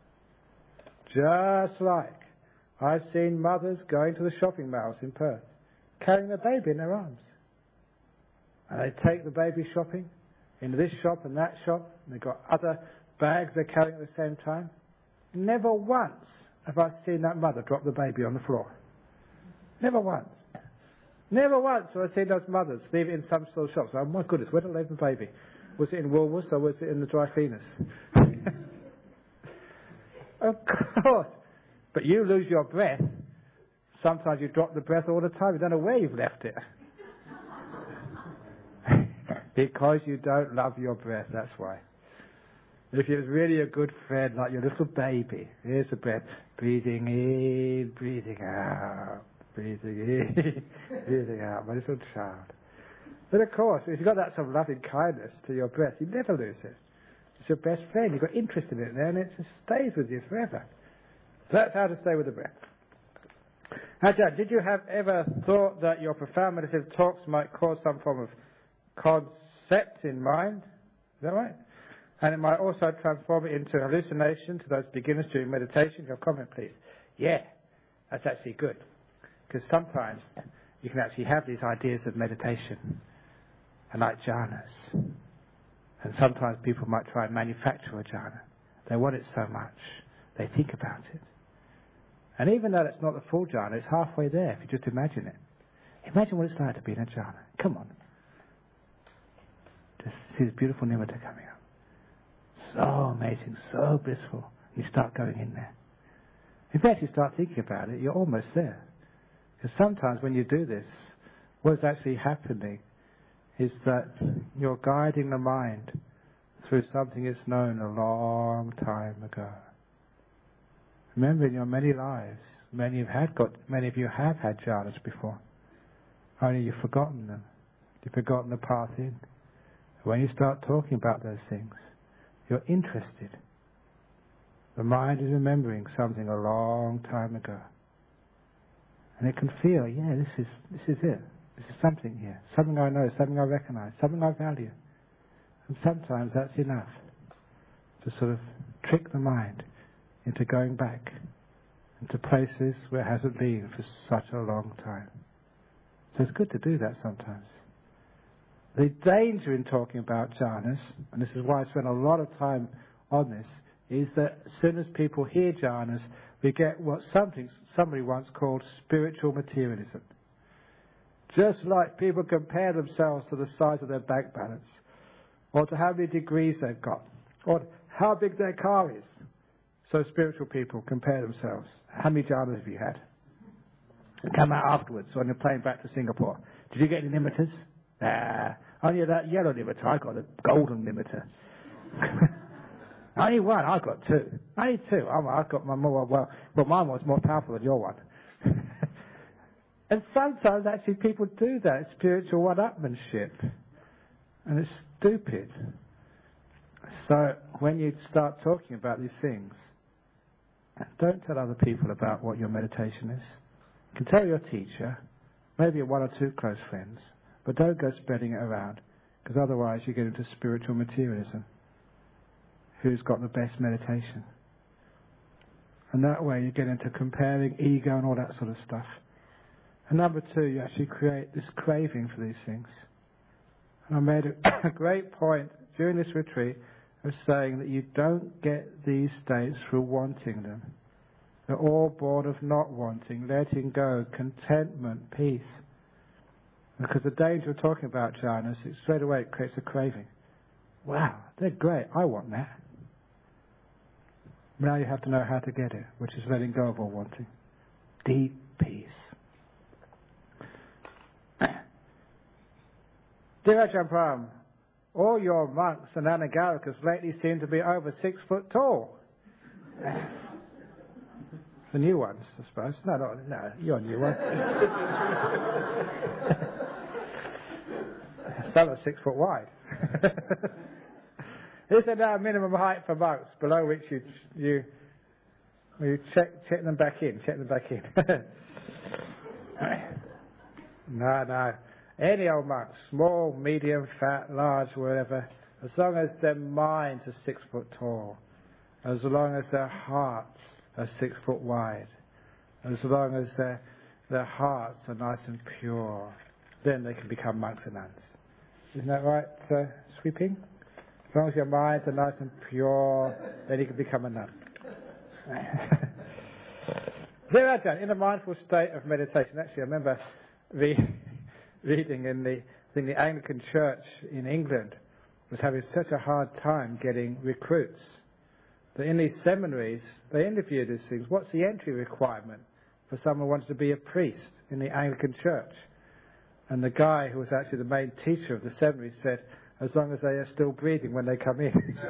Just like I've seen mothers going to the shopping malls in Perth, carrying the baby in their arms. And they take the baby shopping, into this shop and that shop, and they've got other bags they're carrying at the same time. Never once have I seen that mother drop the baby on the floor. Never once. Never once have I seen those mothers leave it in some sort of shops. Oh my goodness, where did they leave the baby? Was it in Woolworths or was it in the dry cleaners? Of course. But you lose your breath. Sometimes you drop the breath all the time. You don't know where you've left it. Because you don't love your breath, that's why. If it was really a good friend, like your little baby, here's the breath. Breathing in, breathing out. Breathing in, breathing out. My little child. But of course, if you've got that sort of loving kindness to your breath, you never lose it. It's your best friend. You've got interest in it there, and it just stays with you forever. So that's how to stay with the breath. Now, John, did you have ever thought that your profound meditative talks might cause some form of concept in mind? Is that right? And it might also transform it into hallucination to those beginners during meditation? Your comment, please. Yeah, that's actually good. Because sometimes you can actually have these ideas of meditation, and like jhanas. And sometimes people might try and manufacture a jhana. They want it so much, they think about it. And even though it's not the full jhana, it's halfway there if you just imagine it. Imagine what it's like to be in a jhana. Come on. Just see this beautiful nimitta coming up. So amazing, so blissful. You start going in there. In fact, you start thinking about it, you're almost there. Because sometimes when you do this, what's actually happening is that you're guiding the mind through something it's known a long time ago. Remember, in your many lives, many have had got, many of you have had jhanas before. Only you've forgotten them. You've forgotten the path in. When you start talking about those things, you're interested. The mind is remembering something a long time ago. And it can feel, yeah, this is this is it. This is something here. Something I know, something I recognize, something I value. And sometimes that's enough to sort of trick the mind into going back into places where it hasn't been for such a long time. So it's good to do that sometimes. The danger in talking about jhanas, and this is why I spend a lot of time on this, is that as soon as people hear jhanas, we get what something somebody once called spiritual materialism. Just like people compare themselves to the size of their bank balance, or to how many degrees they've got, or how big their car is. So spiritual people compare themselves. How many jhanas have you had? And come out afterwards on your plane back to Singapore. Did you get any nimittas? Nah. Only that yellow nimitta. I got a golden nimitta. Only one. I got two. Only two. I got my more. Well, well, mine was more powerful than your one. And sometimes actually people do that. It's spiritual one-upmanship, and it's stupid. So when you start talking about these things, don't tell other people about what your meditation is. You can tell your teacher, maybe one or two close friends, but don't go spreading it around, because otherwise you get into spiritual materialism. Who's got the best meditation? And that way you get into comparing ego and all that sort of stuff. And number two, you actually create this craving for these things. And I made a, a great point during this retreat of saying that you don't get these states through wanting them. They're all born of not wanting, letting go, contentment, peace. Because the danger of talking about jhanas, it straight away it creates a craving. Wow, they're great, I want that. Now you have to know how to get it, which is letting go of all wanting. Deep peace. Dear Ajahn Brahm, all your monks and Anagarikas lately seem to be over six foot tall. The new ones, I suppose. No, no, no, you're a new one. Some are six foot wide. Is there now a minimum height for monks below which you you you check check them back in? Check them back in. No, no. Any old monks, small, medium, fat, large, whatever, as long as their minds are six foot tall, as long as their hearts are six foot wide, as long as their their hearts are nice and pure, then they can become monks and nuns. Isn't that right, uh, Sweeping? As long as your minds are nice and pure, then you can become a nun. There I done, in a mindful state of meditation. Actually, I remember the reading in the, I think the Anglican Church in England was having such a hard time getting recruits that in these seminaries they interviewed these things. What's the entry requirement for someone who wants to be a priest in the Anglican Church? And the guy who was actually the main teacher of the seminary said, as long as they are still breathing when they come in.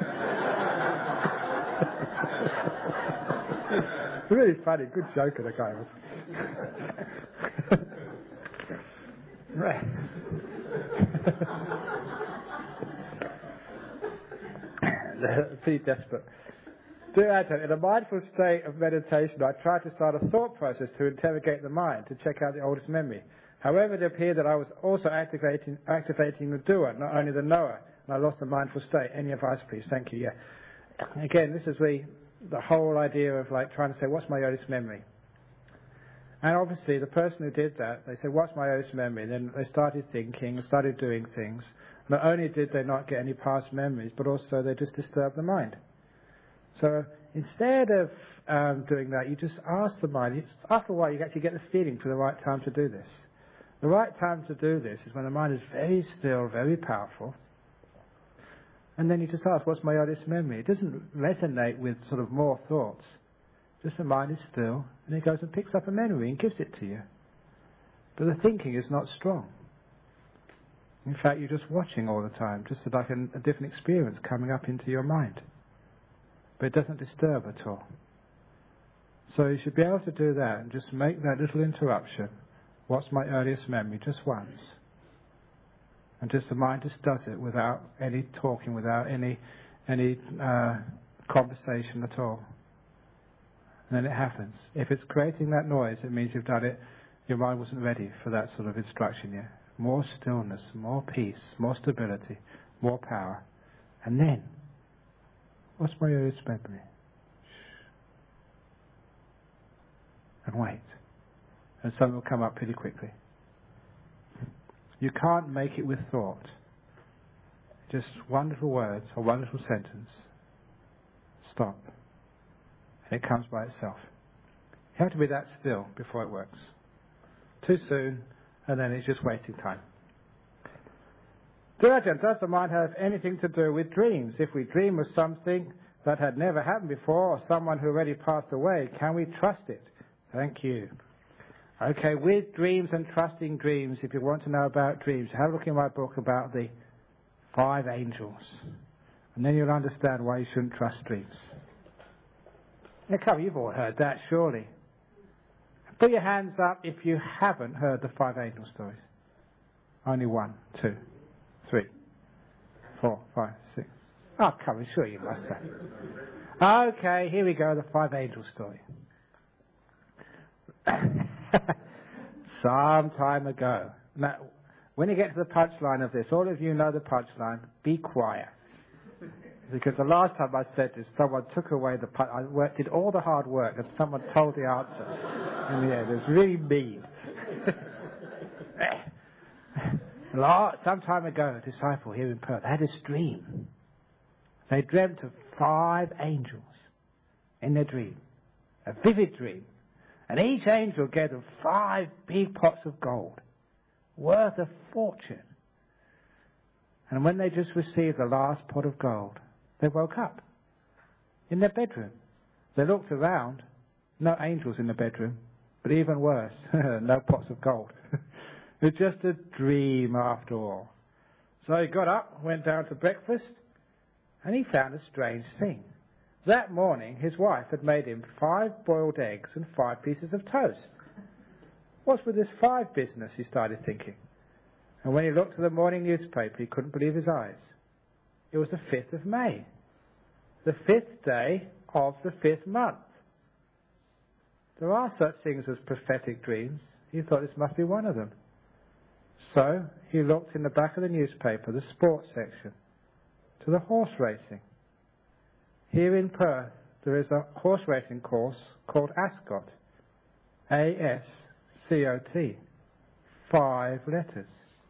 Really funny, good joke of the guy was. Right. Pretty desperate. Dear Anton, in a mindful state of meditation, I tried to start a thought process to interrogate the mind, to check out the oldest memory. However, it appeared that I was also activating activating the doer, not only the knower, and I lost the mindful state. Any advice, please? Thank you. Yeah. Again, this is the the whole idea of like trying to say, what's my earliest memory? And obviously, the person who did that, they said, what's my earliest memory? Then they started thinking, started doing things. Not only did they not get any past memories, but also they just disturbed the mind. So instead of um, doing that, you just ask the mind. It's, after a while, you actually get the feeling for the right time to do this. The right time to do this is when the mind is very still, very powerful. And then you just ask, what's my earliest memory? It doesn't resonate with sort of more thoughts. Just the mind is still, and it goes and picks up a memory and gives it to you. But the thinking is not strong. In fact, you're just watching all the time, just like a, a different experience coming up into your mind. But it doesn't disturb at all. So you should be able to do that and just make that little interruption. What's my earliest memory? Just once. And just the mind just does it without any talking, without any any uh, conversation at all. And then it happens. If it's creating that noise, it means you've done it. Your mind wasn't ready for that sort of instruction yet. More stillness, more peace, more stability, more power. And then, what's my earliest memory? And wait. And something will come up pretty quickly. You can't make it with thought. Just wonderful words or wonderful sentence. Stop. And it comes by itself. You have to be that still before it works. Too soon, and then it's just wasting time. Dear, does the mind have anything to do with dreams? If we dream of something that had never happened before, or someone who already passed away, can we trust it? Thank you. Okay, with dreams and trusting dreams, if you want to know about dreams, have a look in my book about the five angels. And then you'll understand why you shouldn't trust dreams. Now come, you've all heard that, surely. Put your hands up if you haven't heard the five angel stories. Only one, two, three, four, five, six. Oh, come on, sure you must have. Okay, here we go, the five angel story. Some time ago. Now, when you get to the punchline of this, all of you know the punchline, be quiet. Because the last time I said this, someone took away the punch. I worked, did all the hard work, and someone told the answer in the end. It was really mean. Some time ago, a disciple here in Perth had this dream. They dreamt of five angels in their dream. A vivid dream. And each angel gave them five big pots of gold, worth a fortune. And when they just received the last pot of gold, they woke up in their bedroom. They looked around, no angels in the bedroom, but even worse, no pots of gold. It's just a dream after all. So he got up, went down to breakfast, and he found a strange thing. That morning, his wife had made him five boiled eggs and five pieces of toast. What's with this five business, he started thinking. And when he looked at the morning newspaper, he couldn't believe his eyes. It was the fifth of May, the fifth day of the fifth month. There are such things as prophetic dreams. He thought this must be one of them. So he looked in the back of the newspaper, the sports section, to the horse racing. Here in Perth, there is a horse racing course called Ascot. A S C O T. Five letters.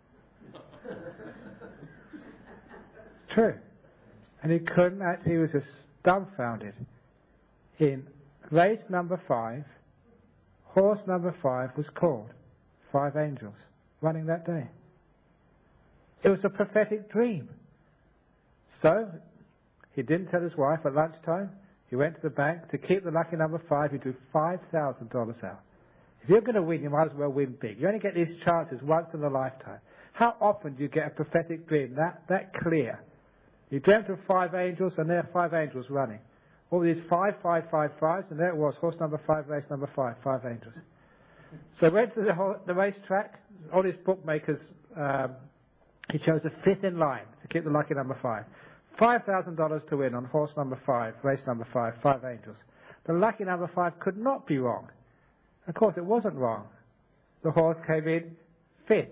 True. And he couldn't actually, he was just dumbfounded. In race number five, horse number five was called Five Angels, running that day. It was a prophetic dream. So, he didn't tell his wife at lunchtime. He went to the bank. To keep the lucky number five, he drew five thousand dollars out. If you're going to win, you might as well win big. You only get these chances once in a lifetime. How often do you get a prophetic dream that, that clear? You dreamt of five angels, and there are five angels running. All these five, five, five, fives, and there it was, horse number five, race number five, five angels. So went to the, whole, the racetrack. All these bookmakers, um, he chose the fifth in line to keep the lucky number five. five thousand dollars to win on horse number five, race number five, five angels. The lucky number five could not be wrong. Of course, it wasn't wrong. The horse came in fifth.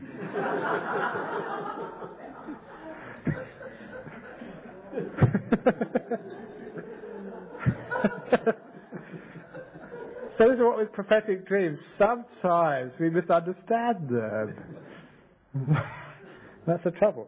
So this is what with prophetic dreams. Sometimes we misunderstand them. That's the trouble.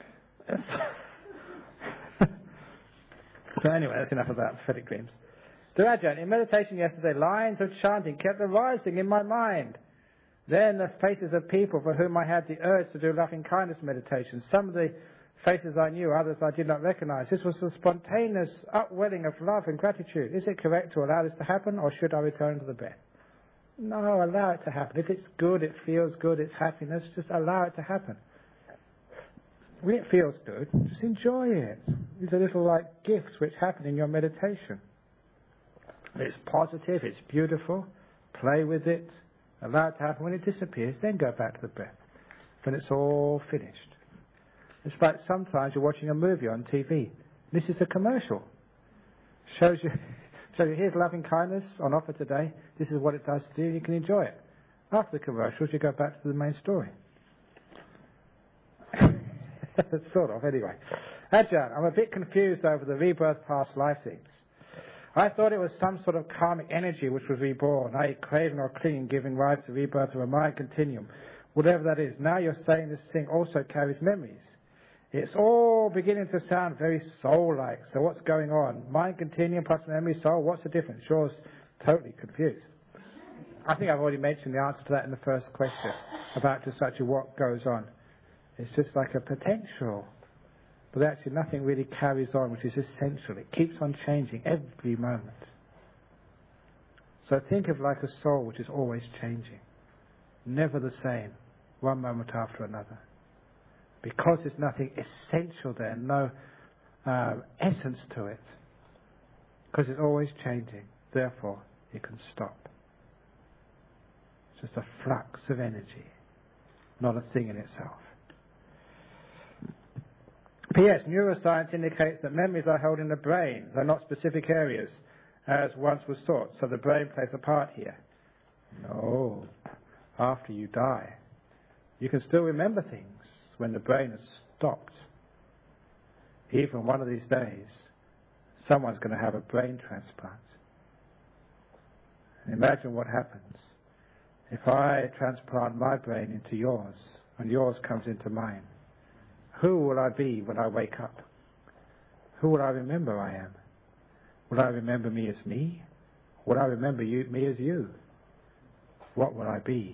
So anyway, that's enough about prophetic dreams. To Ajahn, in meditation yesterday, lines of chanting kept arising in my mind. Then the faces of people for whom I had the urge to do loving kindness meditation. Some of the faces I knew, others I did not recognize. This was a spontaneous upwelling of love and gratitude. Is it correct to allow this to happen, or should I return to the breath? No, allow it to happen. If it's good, it feels good, it's happiness, just allow it to happen. When it feels good, just enjoy it. These are little like gifts which happen in your meditation. It's positive, it's beautiful, play with it, allow it to happen. When it disappears, then go back to the breath. When it's all finished. It's like sometimes you're watching a movie on T V. This is a commercial. Shows you, shows you here's loving kindness on offer today. This is what it does to you. You can enjoy it. After the commercials, you go back to the main story. Sort of, anyway. Ajahn, I'm a bit confused over the rebirth past life things. I thought it was some sort of karmic energy which was reborn, that is craving or clinging, giving rise to rebirth of a mind continuum. Whatever that is. Now you're saying this thing also carries memories. It's all beginning to sound very soul-like. So what's going on? Mind continuum plus memory, soul, what's the difference? Yours totally confused. I think I've already mentioned the answer to that in the first question about just such a what goes on. It's just like a potential. But actually nothing really carries on, which is essential. It keeps on changing every moment. So think of like a soul which is always changing. Never the same, one moment after another. Because there's nothing essential there, no uh, essence to it. Because it's always changing. Therefore, it can stop. It's just a flux of energy, not a thing in itself. P S. Neuroscience indicates that memories are held in the brain, though not specific areas, as once was thought. So the brain plays a part here. No. After you die, you can still remember things when the brain has stopped. Even one of these days, someone's going to have a brain transplant. Imagine what happens if I transplant my brain into yours and yours comes into mine. Who will I be when I wake up? Who will I remember I am? Will I remember me as me? Will I remember you, me as you? What will I be?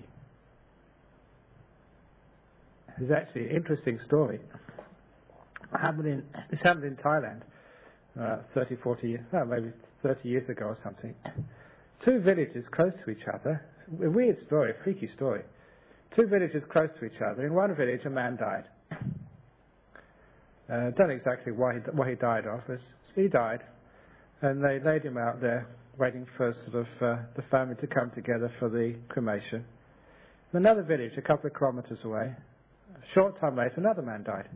There's actually an interesting story. It happened in, this happened in Thailand uh, thirty, forty years, no, maybe thirty years ago or something. Two villages close to each other. A weird story, a freaky story. Two villages close to each other. In one village, a man died. Uh, don't know exactly why he, what he died of. But he died, and they laid him out there, waiting for sort of uh, the family to come together for the cremation. In another village, a couple of kilometres away, a short time later, another man died.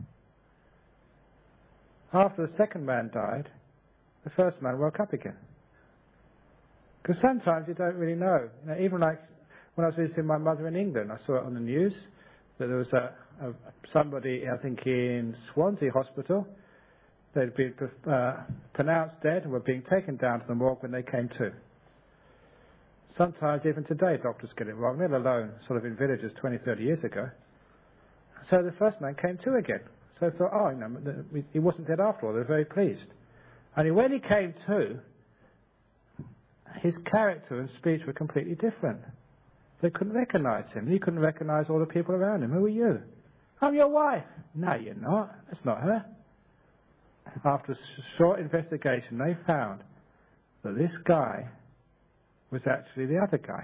After the second man died, the first man woke up again. Because sometimes you don't really know. You know. Even like when I was visiting my mother in England, I saw it on the news that there was a, a somebody, I think in Swansea Hospital, they'd been uh, pronounced dead and were being taken down to the morgue when they came to. Sometimes even today doctors get it wrong, let alone sort of in villages twenty, thirty years ago. So the first man came to again. So I thought, oh, you know, he wasn't dead after all. They were very pleased. And when he came to, his character and speech were completely different. They couldn't recognise him. He couldn't recognise all the people around him. Who are you? I'm your wife. No, you're not. That's not her. After a short investigation, they found that this guy was actually the other guy.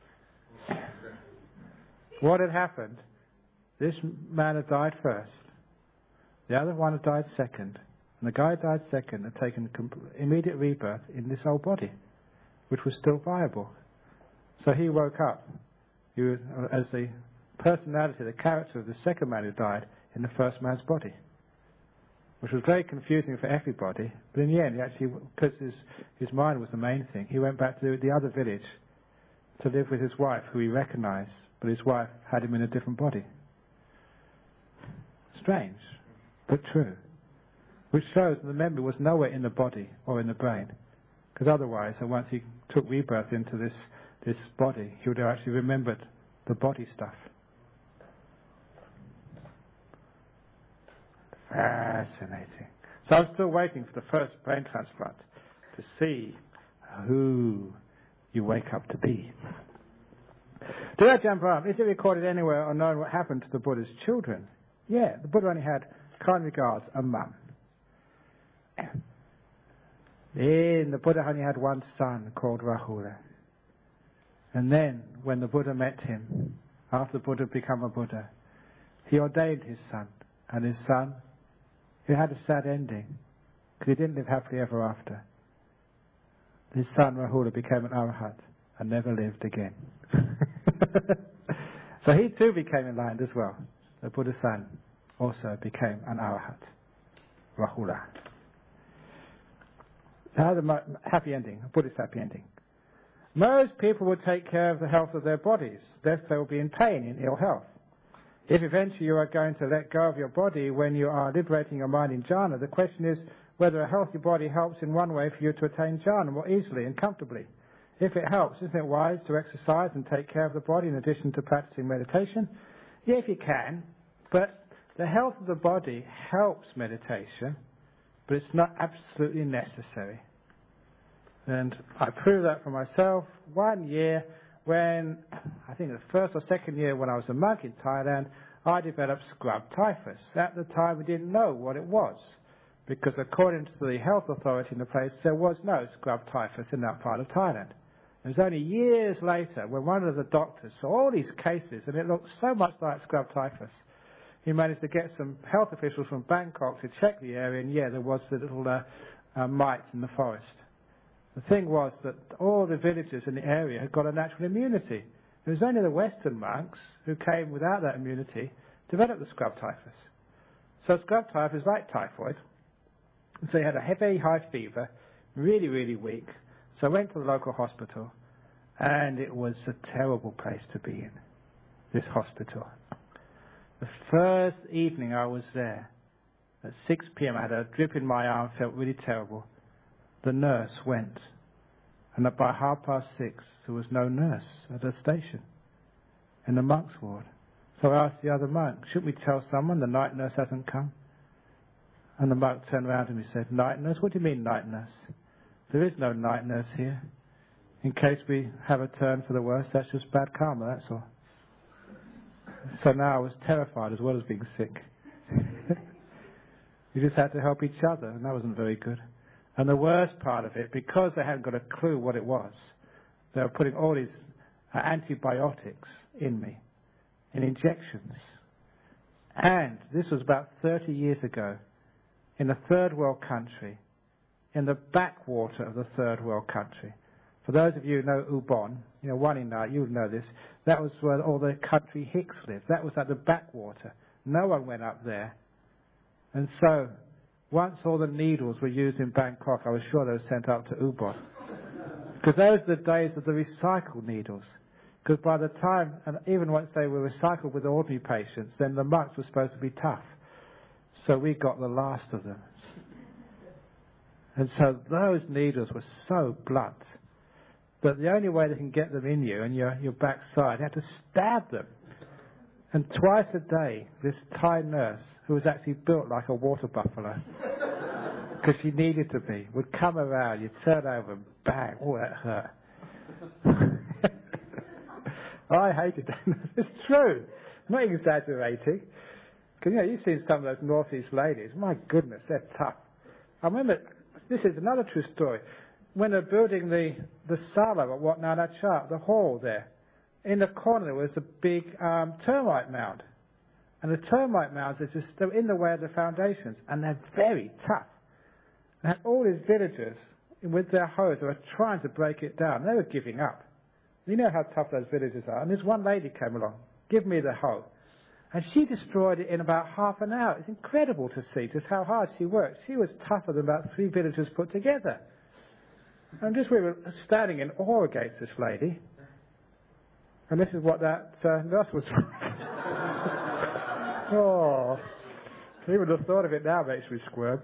What had happened? This man had died first. The other one had died second. And the guy who died second had taken immediate rebirth in this old body, which was still viable. So he woke up he was, as the personality, the character of the second man who died in the first man's body, which was very confusing for everybody. But in the end, he actually, because his, his mind was the main thing, he went back to the other village to live with his wife, who he recognized, but his wife had him in a different body. Strange, but true. Which shows that the memory was nowhere in the body or in the brain. Because otherwise, and once he took rebirth into this, this body, he would have actually remembered the body stuff. Fascinating. So I'm still waiting for the first brain transplant to see who you wake up to be. Do that, Ajahn Brahm. Is it recorded anywhere or known what happened to the Buddha's children? Yeah, the Buddha only had, kind regards, a mum. Then the Buddha only had one son called Rahula. And then, when the Buddha met him, after the Buddha had become a Buddha, he ordained his son. And his son, he had a sad ending, because he didn't live happily ever after. His son Rahula became an Arhat and never lived again. So he too became enlightened as well. The Buddha's son also became an Arhat, Rahula. Now the happy ending, a Buddhist happy ending. Most people will take care of the health of their bodies, lest they will be in pain, in ill health. If eventually you are going to let go of your body when you are liberating your mind in jhana, the question is whether a healthy body helps in one way for you to attain jhana more easily and comfortably. If it helps, isn't it wise to exercise and take care of the body in addition to practicing meditation? Yeah, if you can, but the health of the body helps meditation, but it's not absolutely necessary. And I proved that for myself one year when, I think the first or second year when I was a monk in Thailand, I developed scrub typhus. At the time we didn't know what it was, because according to the health authority in the place, there was no scrub typhus in that part of Thailand. It was only years later when one of the doctors saw all these cases, and it looked so much like scrub typhus. He managed to get some health officials from Bangkok to check the area, and yeah, there was the little uh, uh, mites in the forest. The thing was that all the villagers in the area had got a natural immunity. It was only the Western monks who came without that immunity developed the scrub typhus. So scrub typhus is like typhoid. And so he had a very high fever, really, really weak. So I went to the local hospital, and it was a terrible place to be in, this hospital. The first evening I was there, at six p.m, I had a drip in my arm, felt really terrible. The nurse went, and by half past six, there was no nurse at the station in the monk's ward. So I asked the other monk, shouldn't we tell someone the night nurse hasn't come? And the monk turned around to me and said, night nurse? What do you mean night nurse? There is no night nurse here. In case we have a turn for the worse, that's just bad karma, that's all. So now I was terrified as well as being sick. We just had to help each other, and that wasn't very good. And the worst part of it, because they hadn't got a clue what it was, they were putting all these uh, antibiotics in me, in injections. And this was about thirty years ago. in a third world country, in the backwater of the third world country. For those of you who know Ubon, you know, one in night, you'll know this, that was where all the country Hicks lived. That was at the backwater. No one went up there. And so, once all the needles were used in Bangkok, I was sure they were sent up to Ubon. Because those are the days of the recycled needles. Because by the time, and even once they were recycled with ordinary patients, then the monks were supposed to be tough. So we got the last of them. And so those needles were so blunt that the only way they can get them in you and your, your backside, you have to stab them. And twice a day, this Thai nurse, who was actually built like a water buffalo, because she needed to be, would come around, you'd turn over and bang, oh, that hurt. I hated that. It's true. I'm not exaggerating. Because, you know, you've seen some of those Northeast ladies. My goodness, they're tough. I remember, this is another true story. When they're building the, the sala at Wat Nana Chak, the hall there, in the corner there was a big um, termite mound. And the termite mounds are just, they're in the way of the foundations. And they're very tough. And all these villagers, with their hoes, were trying to break it down. They were giving up. You know how tough those villagers are. And this one lady came along, give me the hoe. And she destroyed it in about half an hour. It's incredible to see just how hard she worked. She was tougher than about three villagers put together. And just we were standing in awe against this lady. And this is what that uh, nurse was like. Oh, even the thought of it now makes me squirm.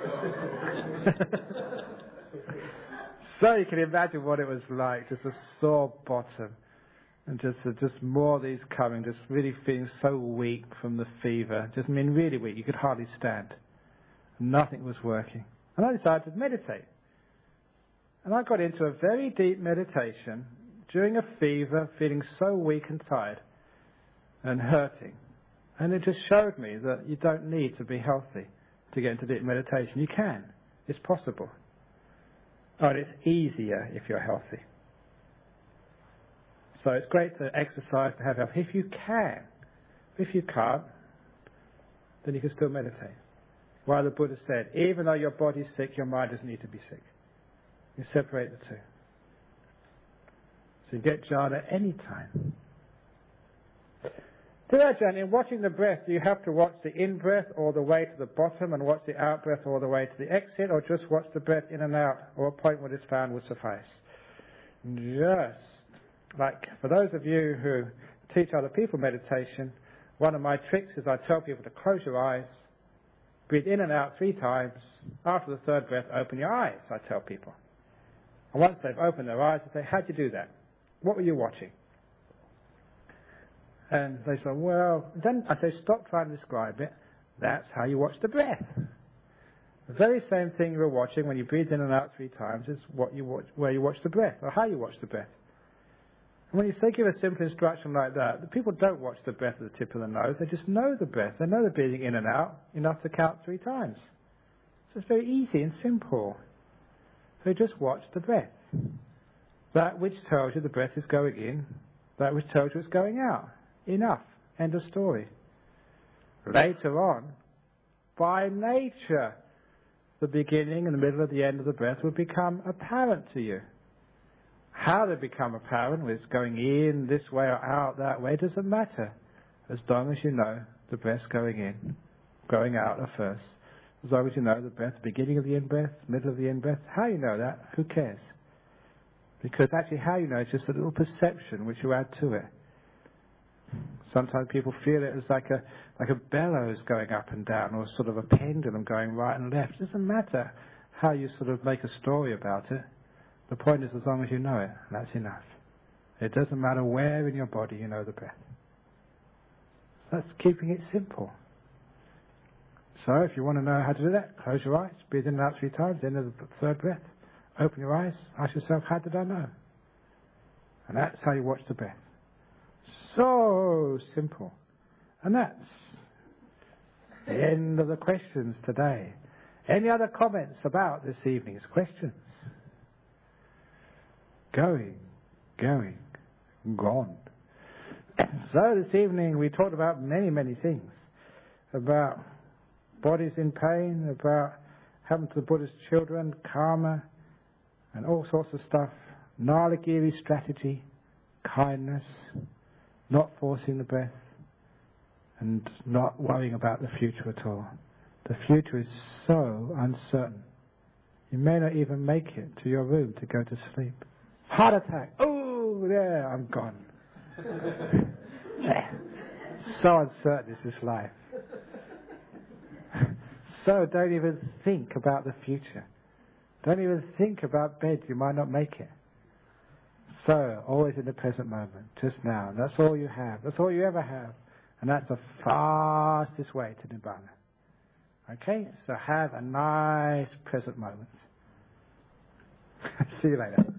So you can imagine what it was like, just a sore bottom. And just uh, just more of these coming, just really feeling so weak from the fever. Just, I mean, really weak. You could hardly stand. Nothing was working. And I decided to meditate. And I got into a very deep meditation during a fever, feeling so weak and tired and hurting. And it just showed me that you don't need to be healthy to get into deep meditation. You can. It's possible. Oh, and it's easier if you're healthy. So it's great to exercise, to have health. If you can. If you can't, then you can still meditate. While the Buddha said, even though your body's sick, your mind doesn't need to be sick. You separate the two. So you get jhana any time. To Ajahn, in watching the breath, do you have to watch the in-breath all the way to the bottom and watch the out-breath all the way to the exit, or just watch the breath in and out, or a point where it's found would suffice? Just like for those of you who teach other people meditation, one of my tricks is I tell people to close your eyes, breathe in and out three times. After the third breath, open your eyes, I tell people. And once they've opened their eyes, I say, how'd you do that? What were you watching? And they say, well, then I say, stop trying to describe it. That's how you watch the breath. The very same thing you were watching when you breathe in and out three times is what you watch, where you watch the breath, or how you watch the breath. And when you say give a simple instruction like that, the people don't watch the breath at the tip of the nose. They just know the breath. They know they're breathing in and out enough to count three times. So it's very easy and simple. So just watch the breath. That which tells you the breath is going in, that which tells you it's going out. Enough. End of story. Later on, by nature, the beginning and the middle and the end of the breath will become apparent to you. How they become apparent, whether it's going in this way or out that way, doesn't matter. As long as you know the breath's going in, going out are first. As long as you know the breath, beginning of the in-breath, middle of the in-breath. How you know that, who cares? Because actually how you know is just a little perception which you add to it. Sometimes people feel it as like a like a bellows going up and down, or sort of a pendulum going right and left. It doesn't matter how you sort of make a story about it. The point is, as long as you know it, that's enough. It doesn't matter where in your body you know the breath. That's keeping it simple. So if you want to know how to do that, close your eyes, breathe in and out three times, end of the third breath. Open your eyes, ask yourself, how did I know? And that's how you watch the breath. So simple. And that's the end of the questions today. Any other comments about this evening's questions? Going, going, gone. So this evening we talked about many, many things. About body's in pain, about happened to the Buddha's children, karma, and all sorts of stuff. Nalagiri strategy, kindness, not forcing the breath, and not worrying about the future at all. The future is so uncertain. You may not even make it to your room to go to sleep. Heart attack. Oh, there, I'm gone. So uncertain is this life. So don't even think about the future. Don't even think about bed. You might not make it. So, always in the present moment, just now. That's all you have. That's all you ever have. And that's the fastest way to Nibbana. Okay? So have a nice present moment. See you later.